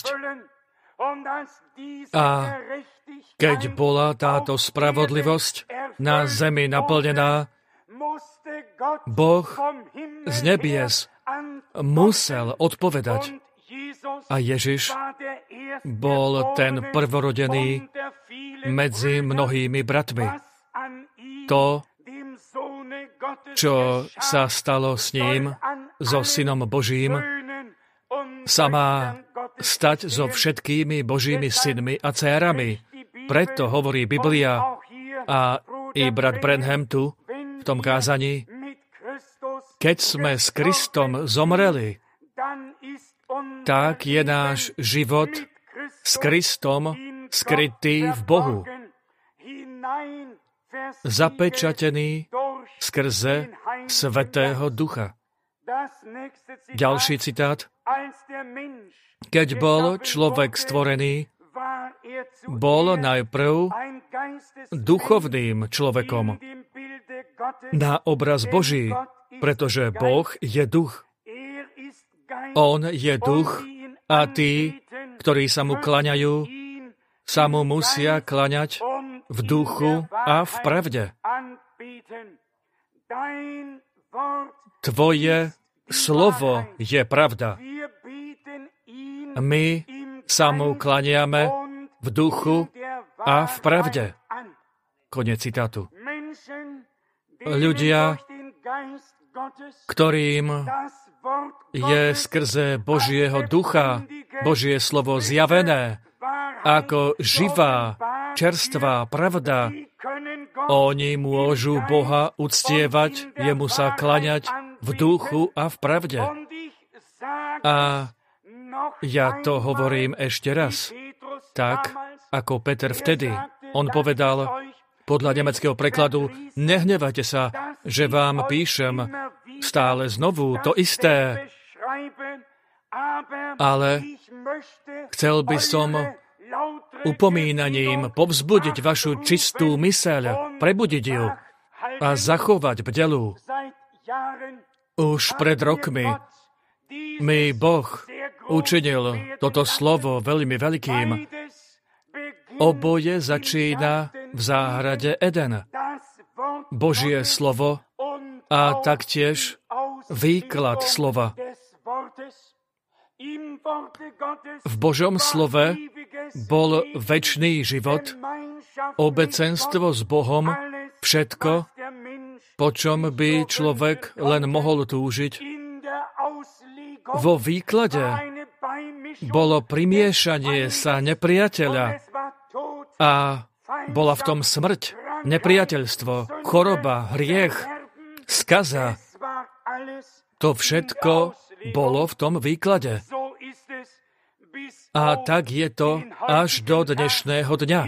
A keď bola táto spravodlivosť na zemi naplnená, Boh z nebies musel odpovedať. A Ježiš bol ten prvorodený medzi mnohými bratmi. To, čo sa stalo s ním, so Synom Božím, sa má stať so všetkými Božími synmi a dcérami. Preto hovorí Biblia a i brat Branham tu v tom kázaní, keď sme s Kristom zomreli, tak je náš život s Kristom skrytý v Bohu, zapečatený skrze Svätého Ducha. Ďalší citát. Keď bol človek stvorený, bol najprv duchovným človekom na obraz Boží, pretože Boh je duch. On je duch a tí, ktorí sa mu klaňajú, sa mu musia klaňať v duchu a v pravde. Tvoje slovo je pravda. My sa mu klaniame v duchu a v pravde. Koniec citátu. Ľudia, ktorým je skrze Božieho ducha Božie slovo zjavené ako živá, čerstvá pravda, oni môžu Boha uctievať, jemu sa klaňať v duchu a v pravde. A ja to hovorím ešte raz, tak ako Peter vtedy. On povedal, podľa nemeckého prekladu, nehnevajte sa, že vám píšem stále znovu to isté, ale chcel by som upomínaním povzbudiť vašu čistú myseľ, prebudiť ju a zachovať bdelu. Už pred rokmi mi Boh učinil toto slovo veľmi veľkým. Oboje začína v záhrade Eden. Božie slovo a taktiež výklad slova. V Božom slove bol večný život, obecenstvo s Bohom, všetko, po čom by človek len mohol túžiť. Vo výklade bolo primiešanie sa nepriateľa a bola v tom smrť, nepriateľstvo, choroba, hriech, skaza. To všetko bolo v tom výklade. A tak je to až do dnešného dňa.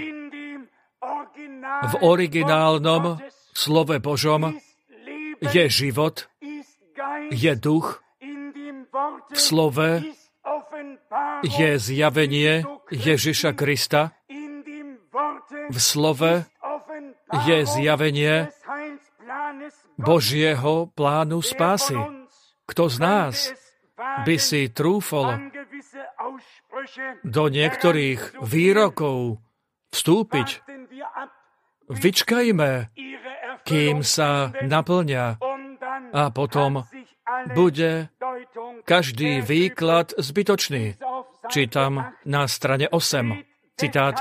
V originálnom slove Božom je život, je duch, v slove je zjavenie Ježiša Krista, v slove je zjavenie Božieho plánu spásy. Kto z nás by si trúfol do niektorých výrokov vstúpiť? Vyčkajme, kým sa naplňa a potom bude každý výklad zbytočný. Čítam na strane osem. Citát.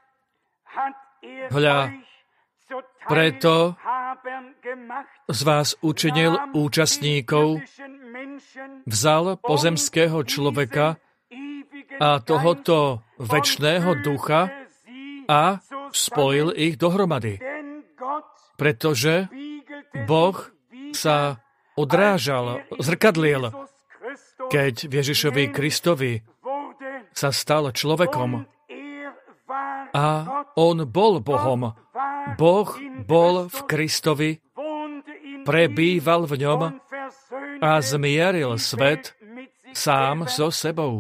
Hľa, preto z vás učinil účastníkov, vzal pozemského človeka a tohoto večného ducha a spojil ich dohromady. Pretože Boh sa odrážal, zrkadlil, keď v Ježišovi Kristovi sa stal človekom a on bol Bohom. Boh bol v Kristovi, prebýval v ňom a zmieril svet sám so sebou.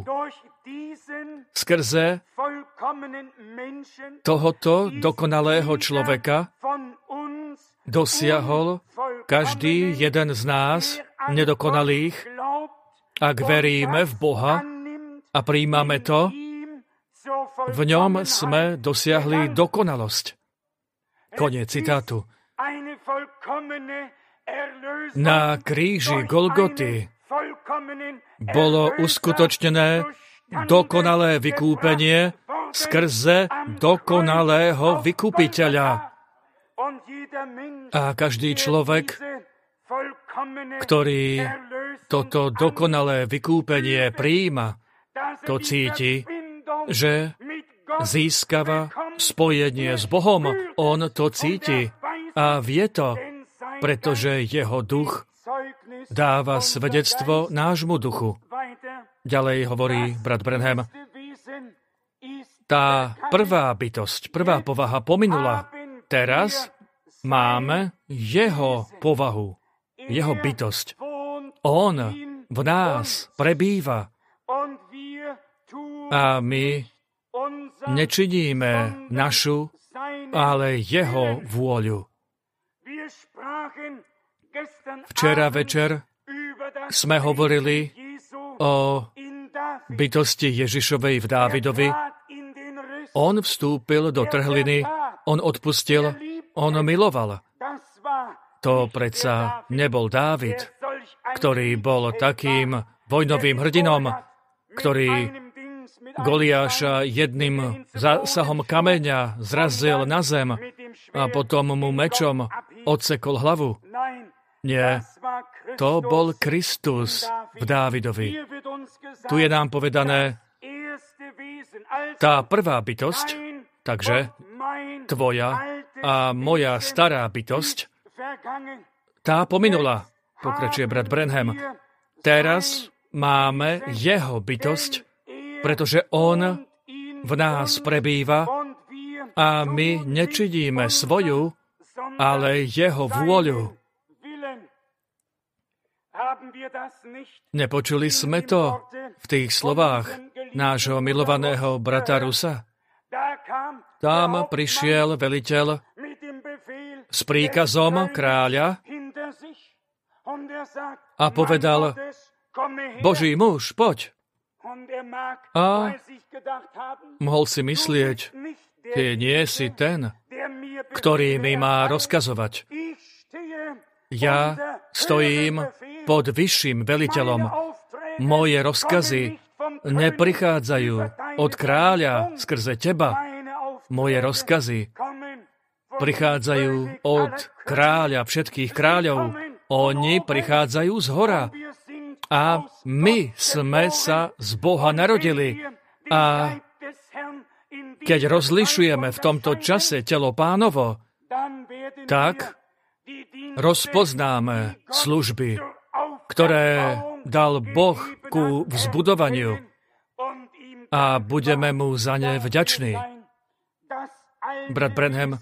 Skrze tohoto dokonalého človeka dosiahol každý jeden z nás, nedokonalých, ak veríme v Boha a príjmame to, v ňom sme dosiahli dokonalosť. Koniec citátu. Na kríži Golgoty bolo uskutočnené dokonalé vykúpenie skrze dokonalého vykupiteľa. A každý človek, ktorý toto dokonalé vykúpenie prijíma, to cíti, že získava spojenie s Bohom. On to cíti a vie to, pretože jeho duch dáva svedectvo nášmu duchu. Ďalej hovorí brat Branham, tá prvá bytosť, prvá povaha pominula. Teraz máme jeho povahu, jeho bytosť. On v nás prebýva a my nečiníme našu, ale jeho vôľu. Včera večer sme hovorili o bytosti Ježišovej v Dávidovi. On vstúpil do trhliny, on odpustil, on miloval. To predsa nebol Dávid, ktorý bol takým vojnovým hrdinom, ktorý Goliáša jedným zásahom kameňa zrazil na zem a potom mu mečom odsekol hlavu. Nie, to bol Kristus v Dávidovi. Tu je nám povedané, tá prvá bytosť, takže tvoja a moja stará bytosť, tá pominula, pokračuje brat Branham. Teraz máme jeho bytosť, pretože on v nás prebýva a my nečiníme svoju, ale jeho vôľu. Nepočuli sme to v tých slovách nášho milovaného brata Rusa? Tam prišiel veliteľ s príkazom kráľa a povedal, Boží muž, poď. A mohol si myslieť, ty nie si ten, ktorý mi má rozkazovať. Ja stojím pod vyšším veliteľom. Moje rozkazy neprichádzajú od kráľa skrze teba. Moje rozkazy prichádzajú od kráľa všetkých kráľov. Oni prichádzajú z hora. A my sme sa z Boha narodili. A keď rozlišujeme v tomto čase telo Pánovo, tak rozpoznáme služby, ktoré dal Boh ku vzbudovaniu a budeme mu za ne vďační. Brat Branham,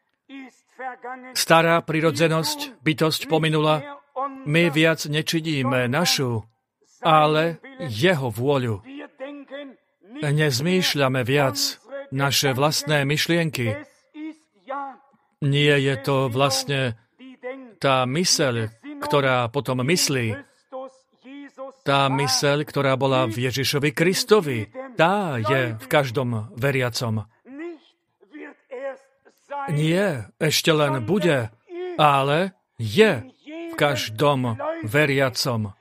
stará prirodzenosť, bytosť pominula, my viac nečiníme našu, ale jeho vôľu. Nezmýšľame viac naše vlastné myšlienky. Nie je to vlastne tá myseľ, ktorá potom myslí. Tá myseľ, ktorá bola v Ježišovi Kristovi, tá je v každom veriacom. Nie, ešte len bude, ale je v každom veriacom.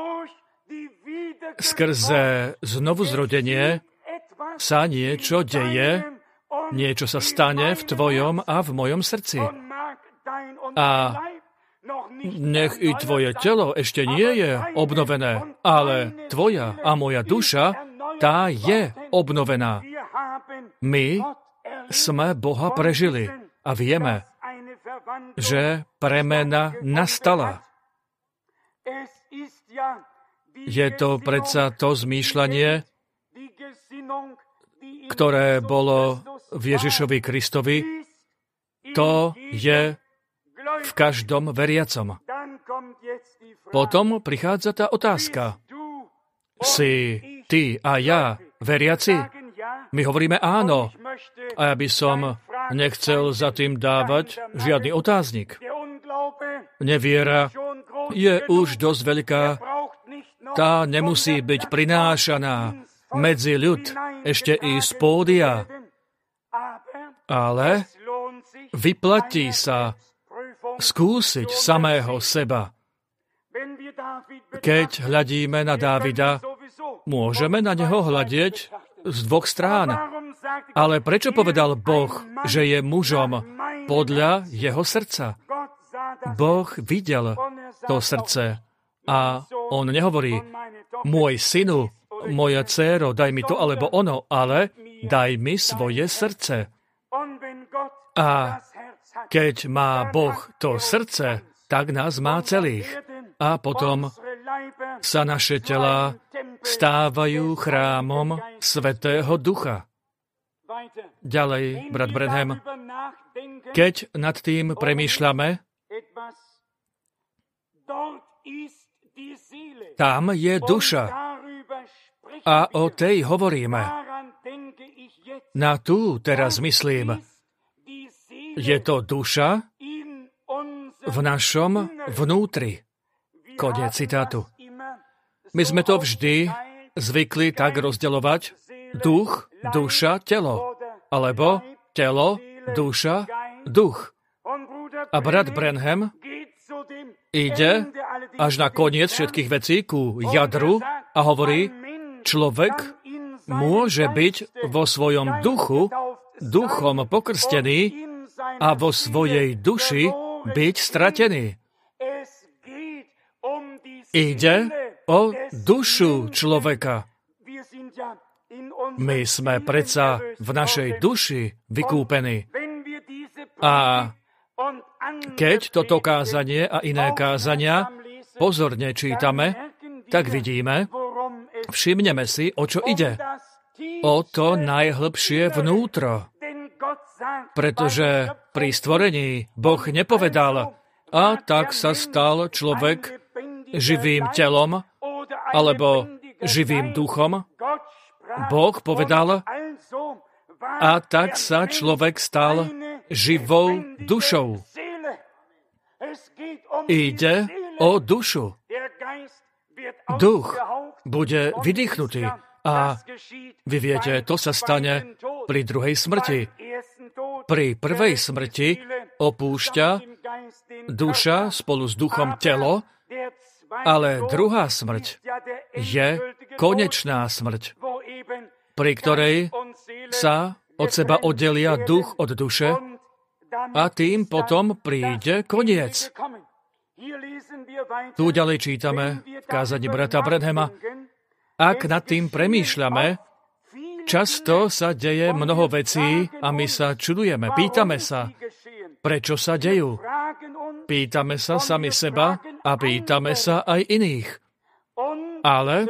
Skrze znovuzrodenie sa niečo deje, niečo sa stane v tvojom a v mojom srdci. A nech i tvoje telo ešte nie je obnovené, ale tvoja a moja duša, tá je obnovená. My sme Boha prežili a vieme, že premena nastala. Je to predsa to zmýšľanie, ktoré bolo v Ježišovi Kristovi, to je v každom veriacom. Potom prichádza tá otázka. Si ty a ja veriaci? My hovoríme áno. A ja by som nechcel za tým dávať žiadny otáznik. Neviera je už dosť veľká. Tá nemusí byť prinášaná medzi ľud, ešte i z pódia. Ale vyplatí sa skúsiť samého seba. Keď hľadíme na Dávida, môžeme na neho hľadiť z dvoch strán. Ale prečo povedal Boh, že je mužom podľa jeho srdca? Boh videl to srdce a on nehovorí, môj synu, moja dcéro, daj mi to alebo ono, ale daj mi svoje srdce. A keď má Boh to srdce, tak nás má celých. A potom sa naše telá stávajú chrámom Svätého Ducha. Ďalej, brat Branham, keď nad tým premýšľame, tam je duša. A o tej hovoríme. Na tú teraz myslím. Je to duša v našom vnútri. Koniec citátu. My sme to vždy zvykli tak rozdeľovať. Duch, duša, telo. Alebo telo, duša, duch. A brat Branham ide až na koniec všetkých vecí ku jadru a hovorí, človek môže byť vo svojom duchu, duchom pokrstený a vo svojej duši byť stratený. Ide o dušu človeka. My sme predsa v našej duši vykúpení. A keď toto kázanie a iné kázania pozorne čítame, tak vidíme, všimneme si, o čo ide. O to najhlbšie vnútro. Pretože pri stvorení Boh nepovedal, a tak sa stal človek živým telom alebo živým duchom. Boh povedal, a tak sa človek stal živou dušou. Ide o dušu. Duch bude vydýchnutý. A vy viete, to sa stane pri druhej smrti. Pri prvej smrti opúšťa duša spolu s duchom telo, ale druhá smrť je konečná smrť, pri ktorej sa od seba oddelia duch od duše a tým potom príde koniec. Tu ďalej čítame v kázaní brata Branhama. Ak nad tým premýšľame, často sa deje mnoho vecí a my sa čudujeme. Pýtame sa, prečo sa dejú. Pýtame sa sami seba a pýtame sa aj iných. Ale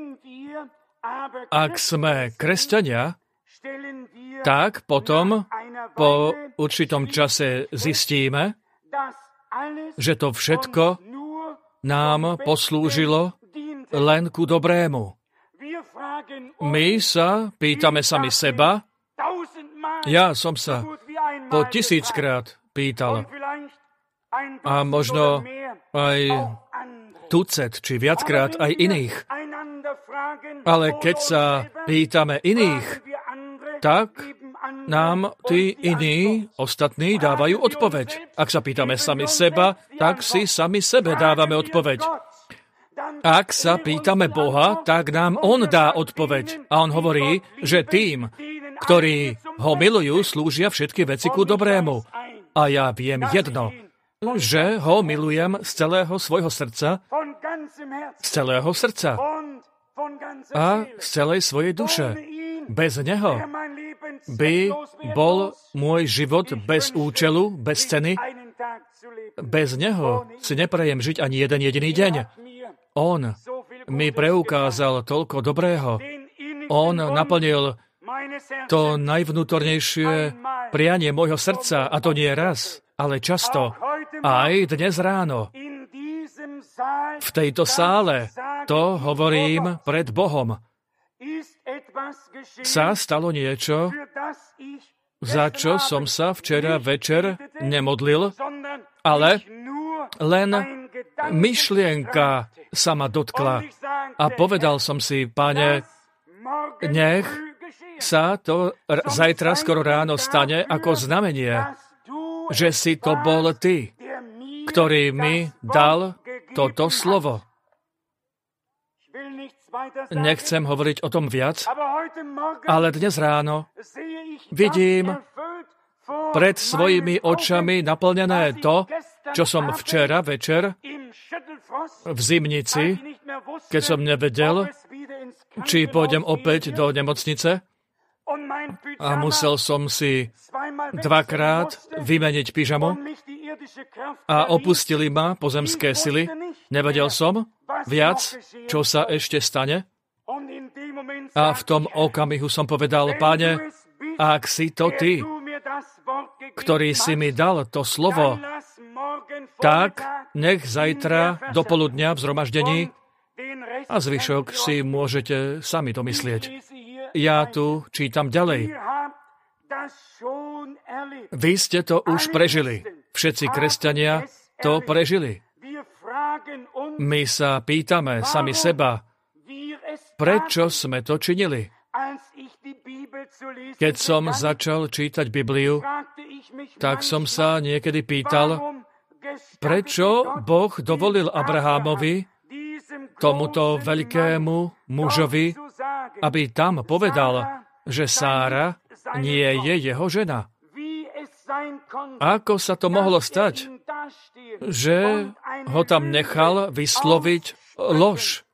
ak sme kresťania, tak potom po určitom čase zistíme, že to všetko nám poslúžilo len ku dobrému. My sa pýtame sami seba, ja som sa po tisíckrát pýtal, a možno aj tucet, či viackrát aj iných. Ale keď sa pýtame iných, tak nám tí iní, ostatní, dávajú odpoveď. Ak sa pýtame sami seba, tak si sami sebe dávame odpoveď. Ak sa pýtame Boha, tak nám On dá odpoveď. A On hovorí, že tým, ktorí ho milujú, slúžia všetky veci ku dobrému. A ja viem jedno, že ho milujem z celého svojho srdca, z celého srdca a z celej svojej duše. Bez neho by bol môj život bez účelu, bez ceny. Bez neho si neprajem žiť ani jeden jediný deň. On mi preukázal toľko dobrého. On naplnil to najvnútornejšie prianie môjho srdca, a to nie raz, ale často. Aj dnes ráno. V tejto sále, to hovorím pred Bohom, sa stalo niečo, za čo som sa včera večer nemodlil, ale len myšlienka sa ma dotkla. A povedal som si, Pane, nech sa to r- zajtra skoro ráno stane ako znamenie, že si to bol Ty, ktorý mi dal toto slovo. Nechcem hovoriť o tom viac, ale dnes ráno vidím pred svojimi očami naplnené to, čo som včera večer v zimnici, keď som nevedel, či pôjdem opäť do nemocnice. A musel som si dvakrát vymeniť pyžamo a opustili ma pozemské sily. Nevedel som viac, čo sa ešte stane. A v tom okamihu som povedal, Páne, ak si to ty, ktorý si mi dal to slovo, tak nech zajtra do poludňa v zhromaždení a zvyšok si môžete sami to myslieť. Ja tu čítam ďalej. Vy ste to už prežili. Všetci kresťania to prežili. My sa pýtame sami seba, prečo sme to činili. Keď som začal čítať Bibliu, tak som sa niekedy pýtal, prečo Boh dovolil Abrahámovi, tomuto veľkému mužovi, aby tam povedal, že Sára nie je jeho žena. Ako sa to mohlo stať, že ho tam nechal vysloviť lož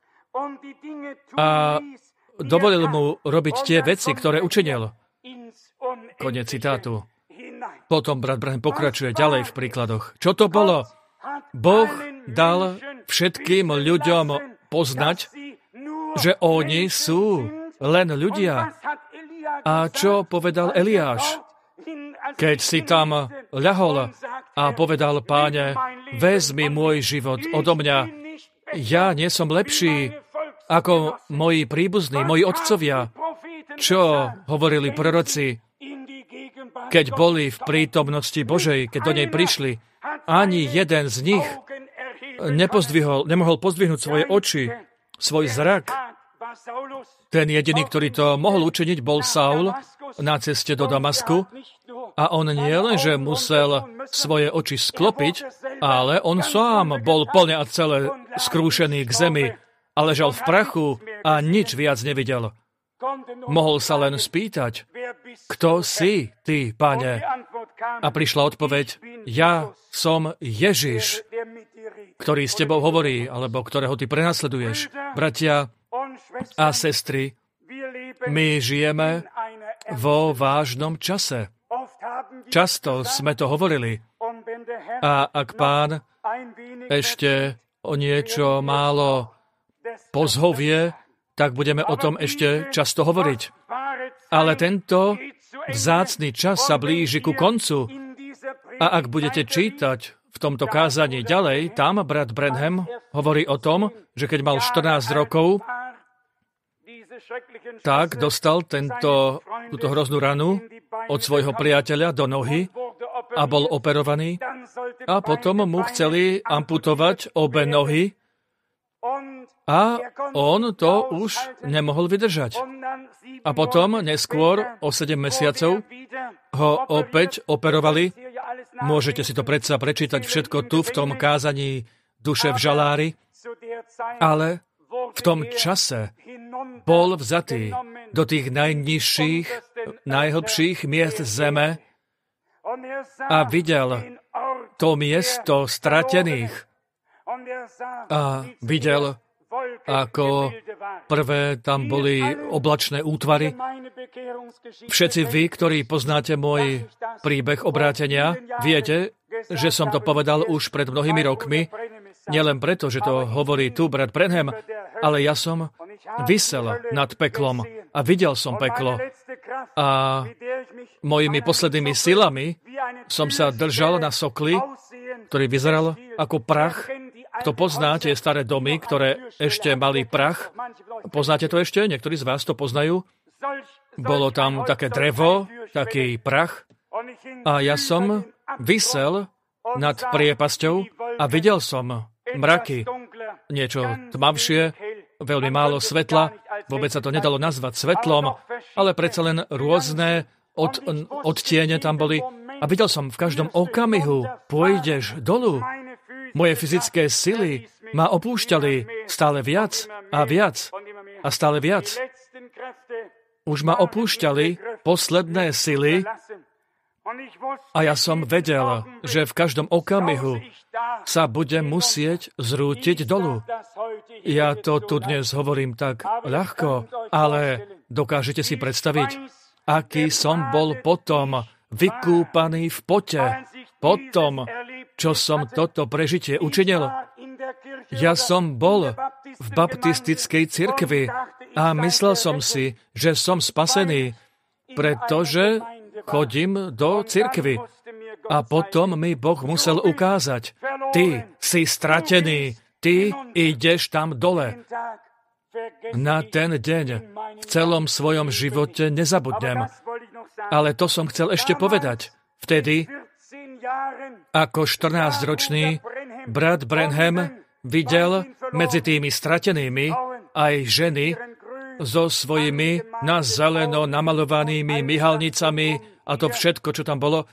a dovolil mu robiť tie veci, ktoré učinil. Koniec citátu. Potom brat Branham pokračuje ďalej v príkladoch. Čo to bolo? Boh dal všetkým ľuďom poznať, že oni sú len ľudia. A čo povedal Eliáš? Keď si tam ľahol a povedal, Páne, vezmi môj život odo mňa. Ja nie som lepší ako moji príbuzní, moji otcovia. Čo hovorili proroci, keď boli v prítomnosti Božej, keď do nej prišli? Ani jeden z nich nepozdvihol, nemohol pozdvihnúť svoje oči, svoj zrak. Ten jediný, ktorý to mohol učiniť, bol Saul na ceste do Damasku. A on nie len, že musel svoje oči sklopiť, ale on sám bol plne a celé skrúšený k zemi a ležal v prachu a nič viac nevidel. Mohol sa len spýtať, kto si ty, Pane? A prišla odpoveď, ja som Ježiš, ktorý s tebou hovorí, alebo ktorého ty prenasleduješ. Bratia a sestry, my žijeme vo vážnom čase. Často sme to hovorili. A ak Pán ešte o niečo málo pozhovie, tak budeme o tom ešte často hovoriť. Ale tento vzácny čas sa blíži ku koncu. A ak budete čítať v tomto kázaní ďalej, tam brat Branham hovorí o tom, že keď mal štrnásť rokov, tak dostal tento, túto hroznú ranu od svojho priateľa do nohy a bol operovaný. A potom mu chceli amputovať obe nohy a on to už nemohol vydržať. A potom neskôr, o sedem mesiacov, ho opäť operovali. Môžete si to predsa prečítať všetko tu v tom kázaní Duše v žalári. Ale v tom čase bol vzatý do tých najnižších, najhlbších miest zeme a videl to miesto stratených a videl, ako prvé tam boli oblačné útvary. Všetci vy, ktorí poznáte môj príbeh obrátenia, viete, že som to povedal už pred mnohými rokmi, nielen preto, že to hovorí tu brat Branham, ale ja som visel nad peklom a videl som peklo. A mojimi poslednými silami som sa držal na sokli, ktorý vyzeral ako prach. Kto pozná tie staré domy, ktoré ešte mali prach? Poznáte to ešte? Niektorí z vás to poznajú? Bolo tam také drevo, taký prach. A ja som visel nad priepasťou a videl som mraky, niečo tmavšie, veľmi málo svetla, vôbec sa to nedalo nazvať svetlom, ale predsa len rôzne od, odtiene tam boli. A videl som v každom okamihu, pôjdeš dolu. Moje fyzické sily ma opúšťali stále viac a viac a stále viac. Už ma opúšťali posledné sily a ja som vedel, že v každom okamihu sa budem musieť zrútiť dolu. Ja to tu dnes hovorím tak ľahko, ale dokážete si predstaviť, aký som bol potom vykúpaný v pote, potom, čo som toto prežitie učinil. Ja som bol v baptistickej cirkvi a myslel som si, že som spasený, pretože chodím do cirkvi. A potom mi Boh musel ukázať, ty si stratený, ty ideš tam dole. Na ten deň v celom svojom živote nezabudnem. Ale to som chcel ešte povedať. Vtedy, ako štrnásťročný, brat Branham videl medzi tými stratenými aj ženy so svojimi na zeleno namalovanými myhalnicami a to všetko, čo tam bolo.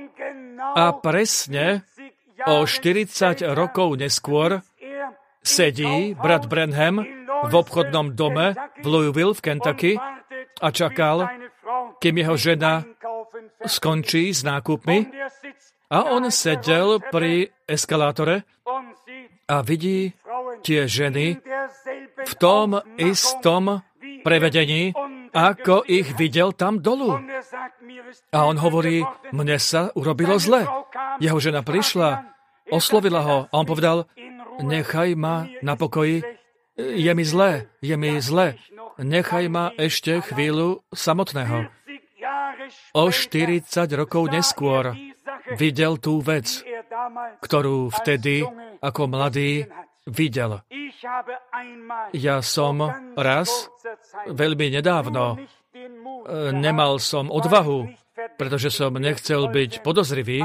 A presne o štyridsať rokov neskôr sedí brat Branham v obchodnom dome v Louisville v Kentucky a čakal, kým jeho žena skončí s nákupmi. A on sedel pri eskalátore a vidí tie ženy v tom istom prevedení, ako ich videl tam dolu. A on hovorí, mne sa urobilo zle. Jeho žena prišla, oslovila ho a on povedal, nechaj ma na pokoji, je mi zle, je mi zle, nechaj ma ešte chvíľu samotného. O štyridsať rokov neskôr videl tú vec, ktorú vtedy ako mladý videl. Ja som raz, veľmi nedávno, nemal som odvahu, pretože som nechcel byť podozrivý,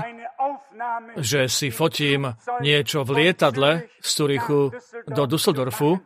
že si fotím niečo v lietadle z Zürichu do Düsseldorfu,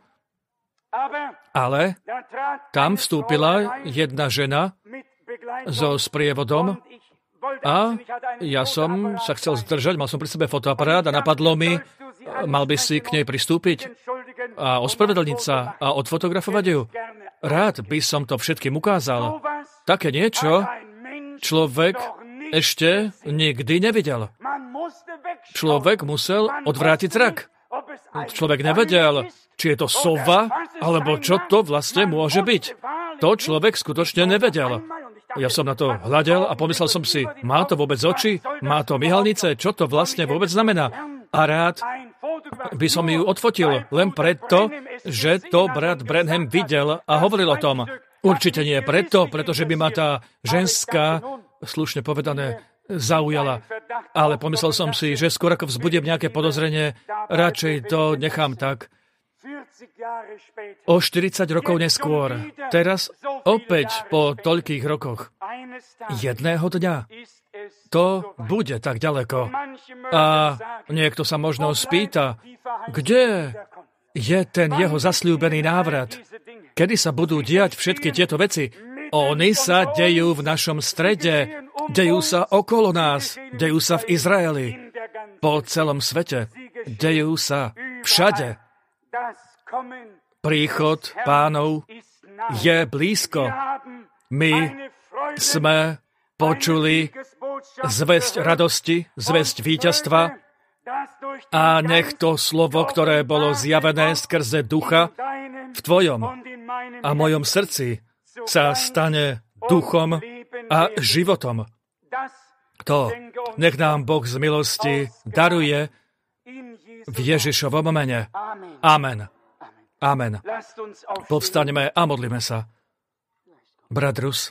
ale tam vstúpila jedna žena so sprievodom a ja som sa chcel zdržať, mal som pri sebe fotoaparát a napadlo mi, mal by si k nej pristúpiť a ospravedlniť sa a odfotografovať ju. Rád by som to všetkým ukázal. Také niečo človek ešte nikdy nevidel. Človek musel odvrátiť zrak. Človek nevedel, či je to sova, alebo čo to vlastne môže byť. To človek skutočne nevedel. Ja som na to hľadel a pomyslel som si, má to vôbec oči? Má to myhalnice? Čo to vlastne vôbec znamená? A rád by som ju odfotil, len preto, že to brat Branham videl a hovoril o tom. Určite nie preto, pretože by ma tá ženská, slušne povedané, zaujala. Ale pomyslel som si, že skôr ako vzbudím nejaké podozrenie, radšej to nechám tak. O štyridsať rokov neskôr, teraz opäť po toľkých rokoch, jedného dňa, to bude tak ďaleko. A niekto sa možno spýta, kde je ten jeho zasľúbený návrat? Kedy sa budú diať všetky tieto veci? Oni sa dejú v našom strede, dejú sa okolo nás, dejú sa v Izraeli, po celom svete, dejú sa všade. Príchod Pánov je blízko. My sme počuli zvesť radosti, zvesť víťazstva a nech to slovo, ktoré bolo zjavené skrze ducha v tvojom a mojom srdci, sa stane duchom a životom. To nech nám Boh z milosti daruje v Ježišovom mene. Amen. Amen. Povstaňme a modlíme sa. Brat Rus,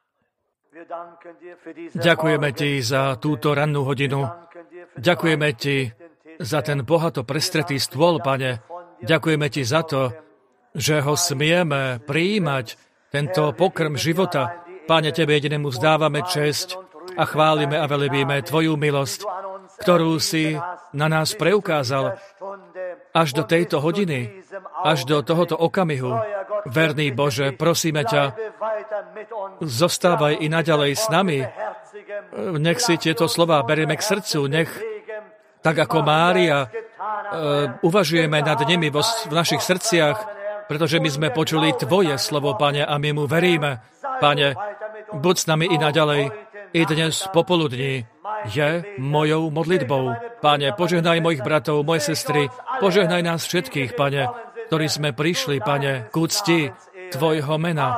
ďakujeme ti za túto rannú hodinu. Ďakujeme ti za ten bohato prestretý stôl, Pane. Ďakujeme ti za to, že ho smieme prijímať, tento pokrm života. Pane, tebe jedinému vzdávame česť a chválime a velebíme tvoju milosť, ktorú si na nás preukázal až do tejto hodiny, až do tohoto okamihu. Verný Bože, prosíme ťa, zostávaj i naďalej s nami. Nech si tieto slová berieme k srdcu, nech, tak ako Mária, uvažujeme nad nimi vo, v našich srdciach, pretože my sme počuli tvoje slovo, Pane, a my mu veríme. Pane, buď s nami i naďalej, i dnes popoludní je mojou modlitbou. Pane, požehnaj mojich bratov, moje sestry, požehnaj nás všetkých, Pane. ktorí sme prišli, Pane, k úcti Tvojho mena.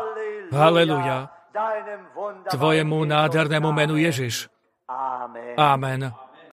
Haleluja. Tvojemu nádhernému menu Ježiš. Amen.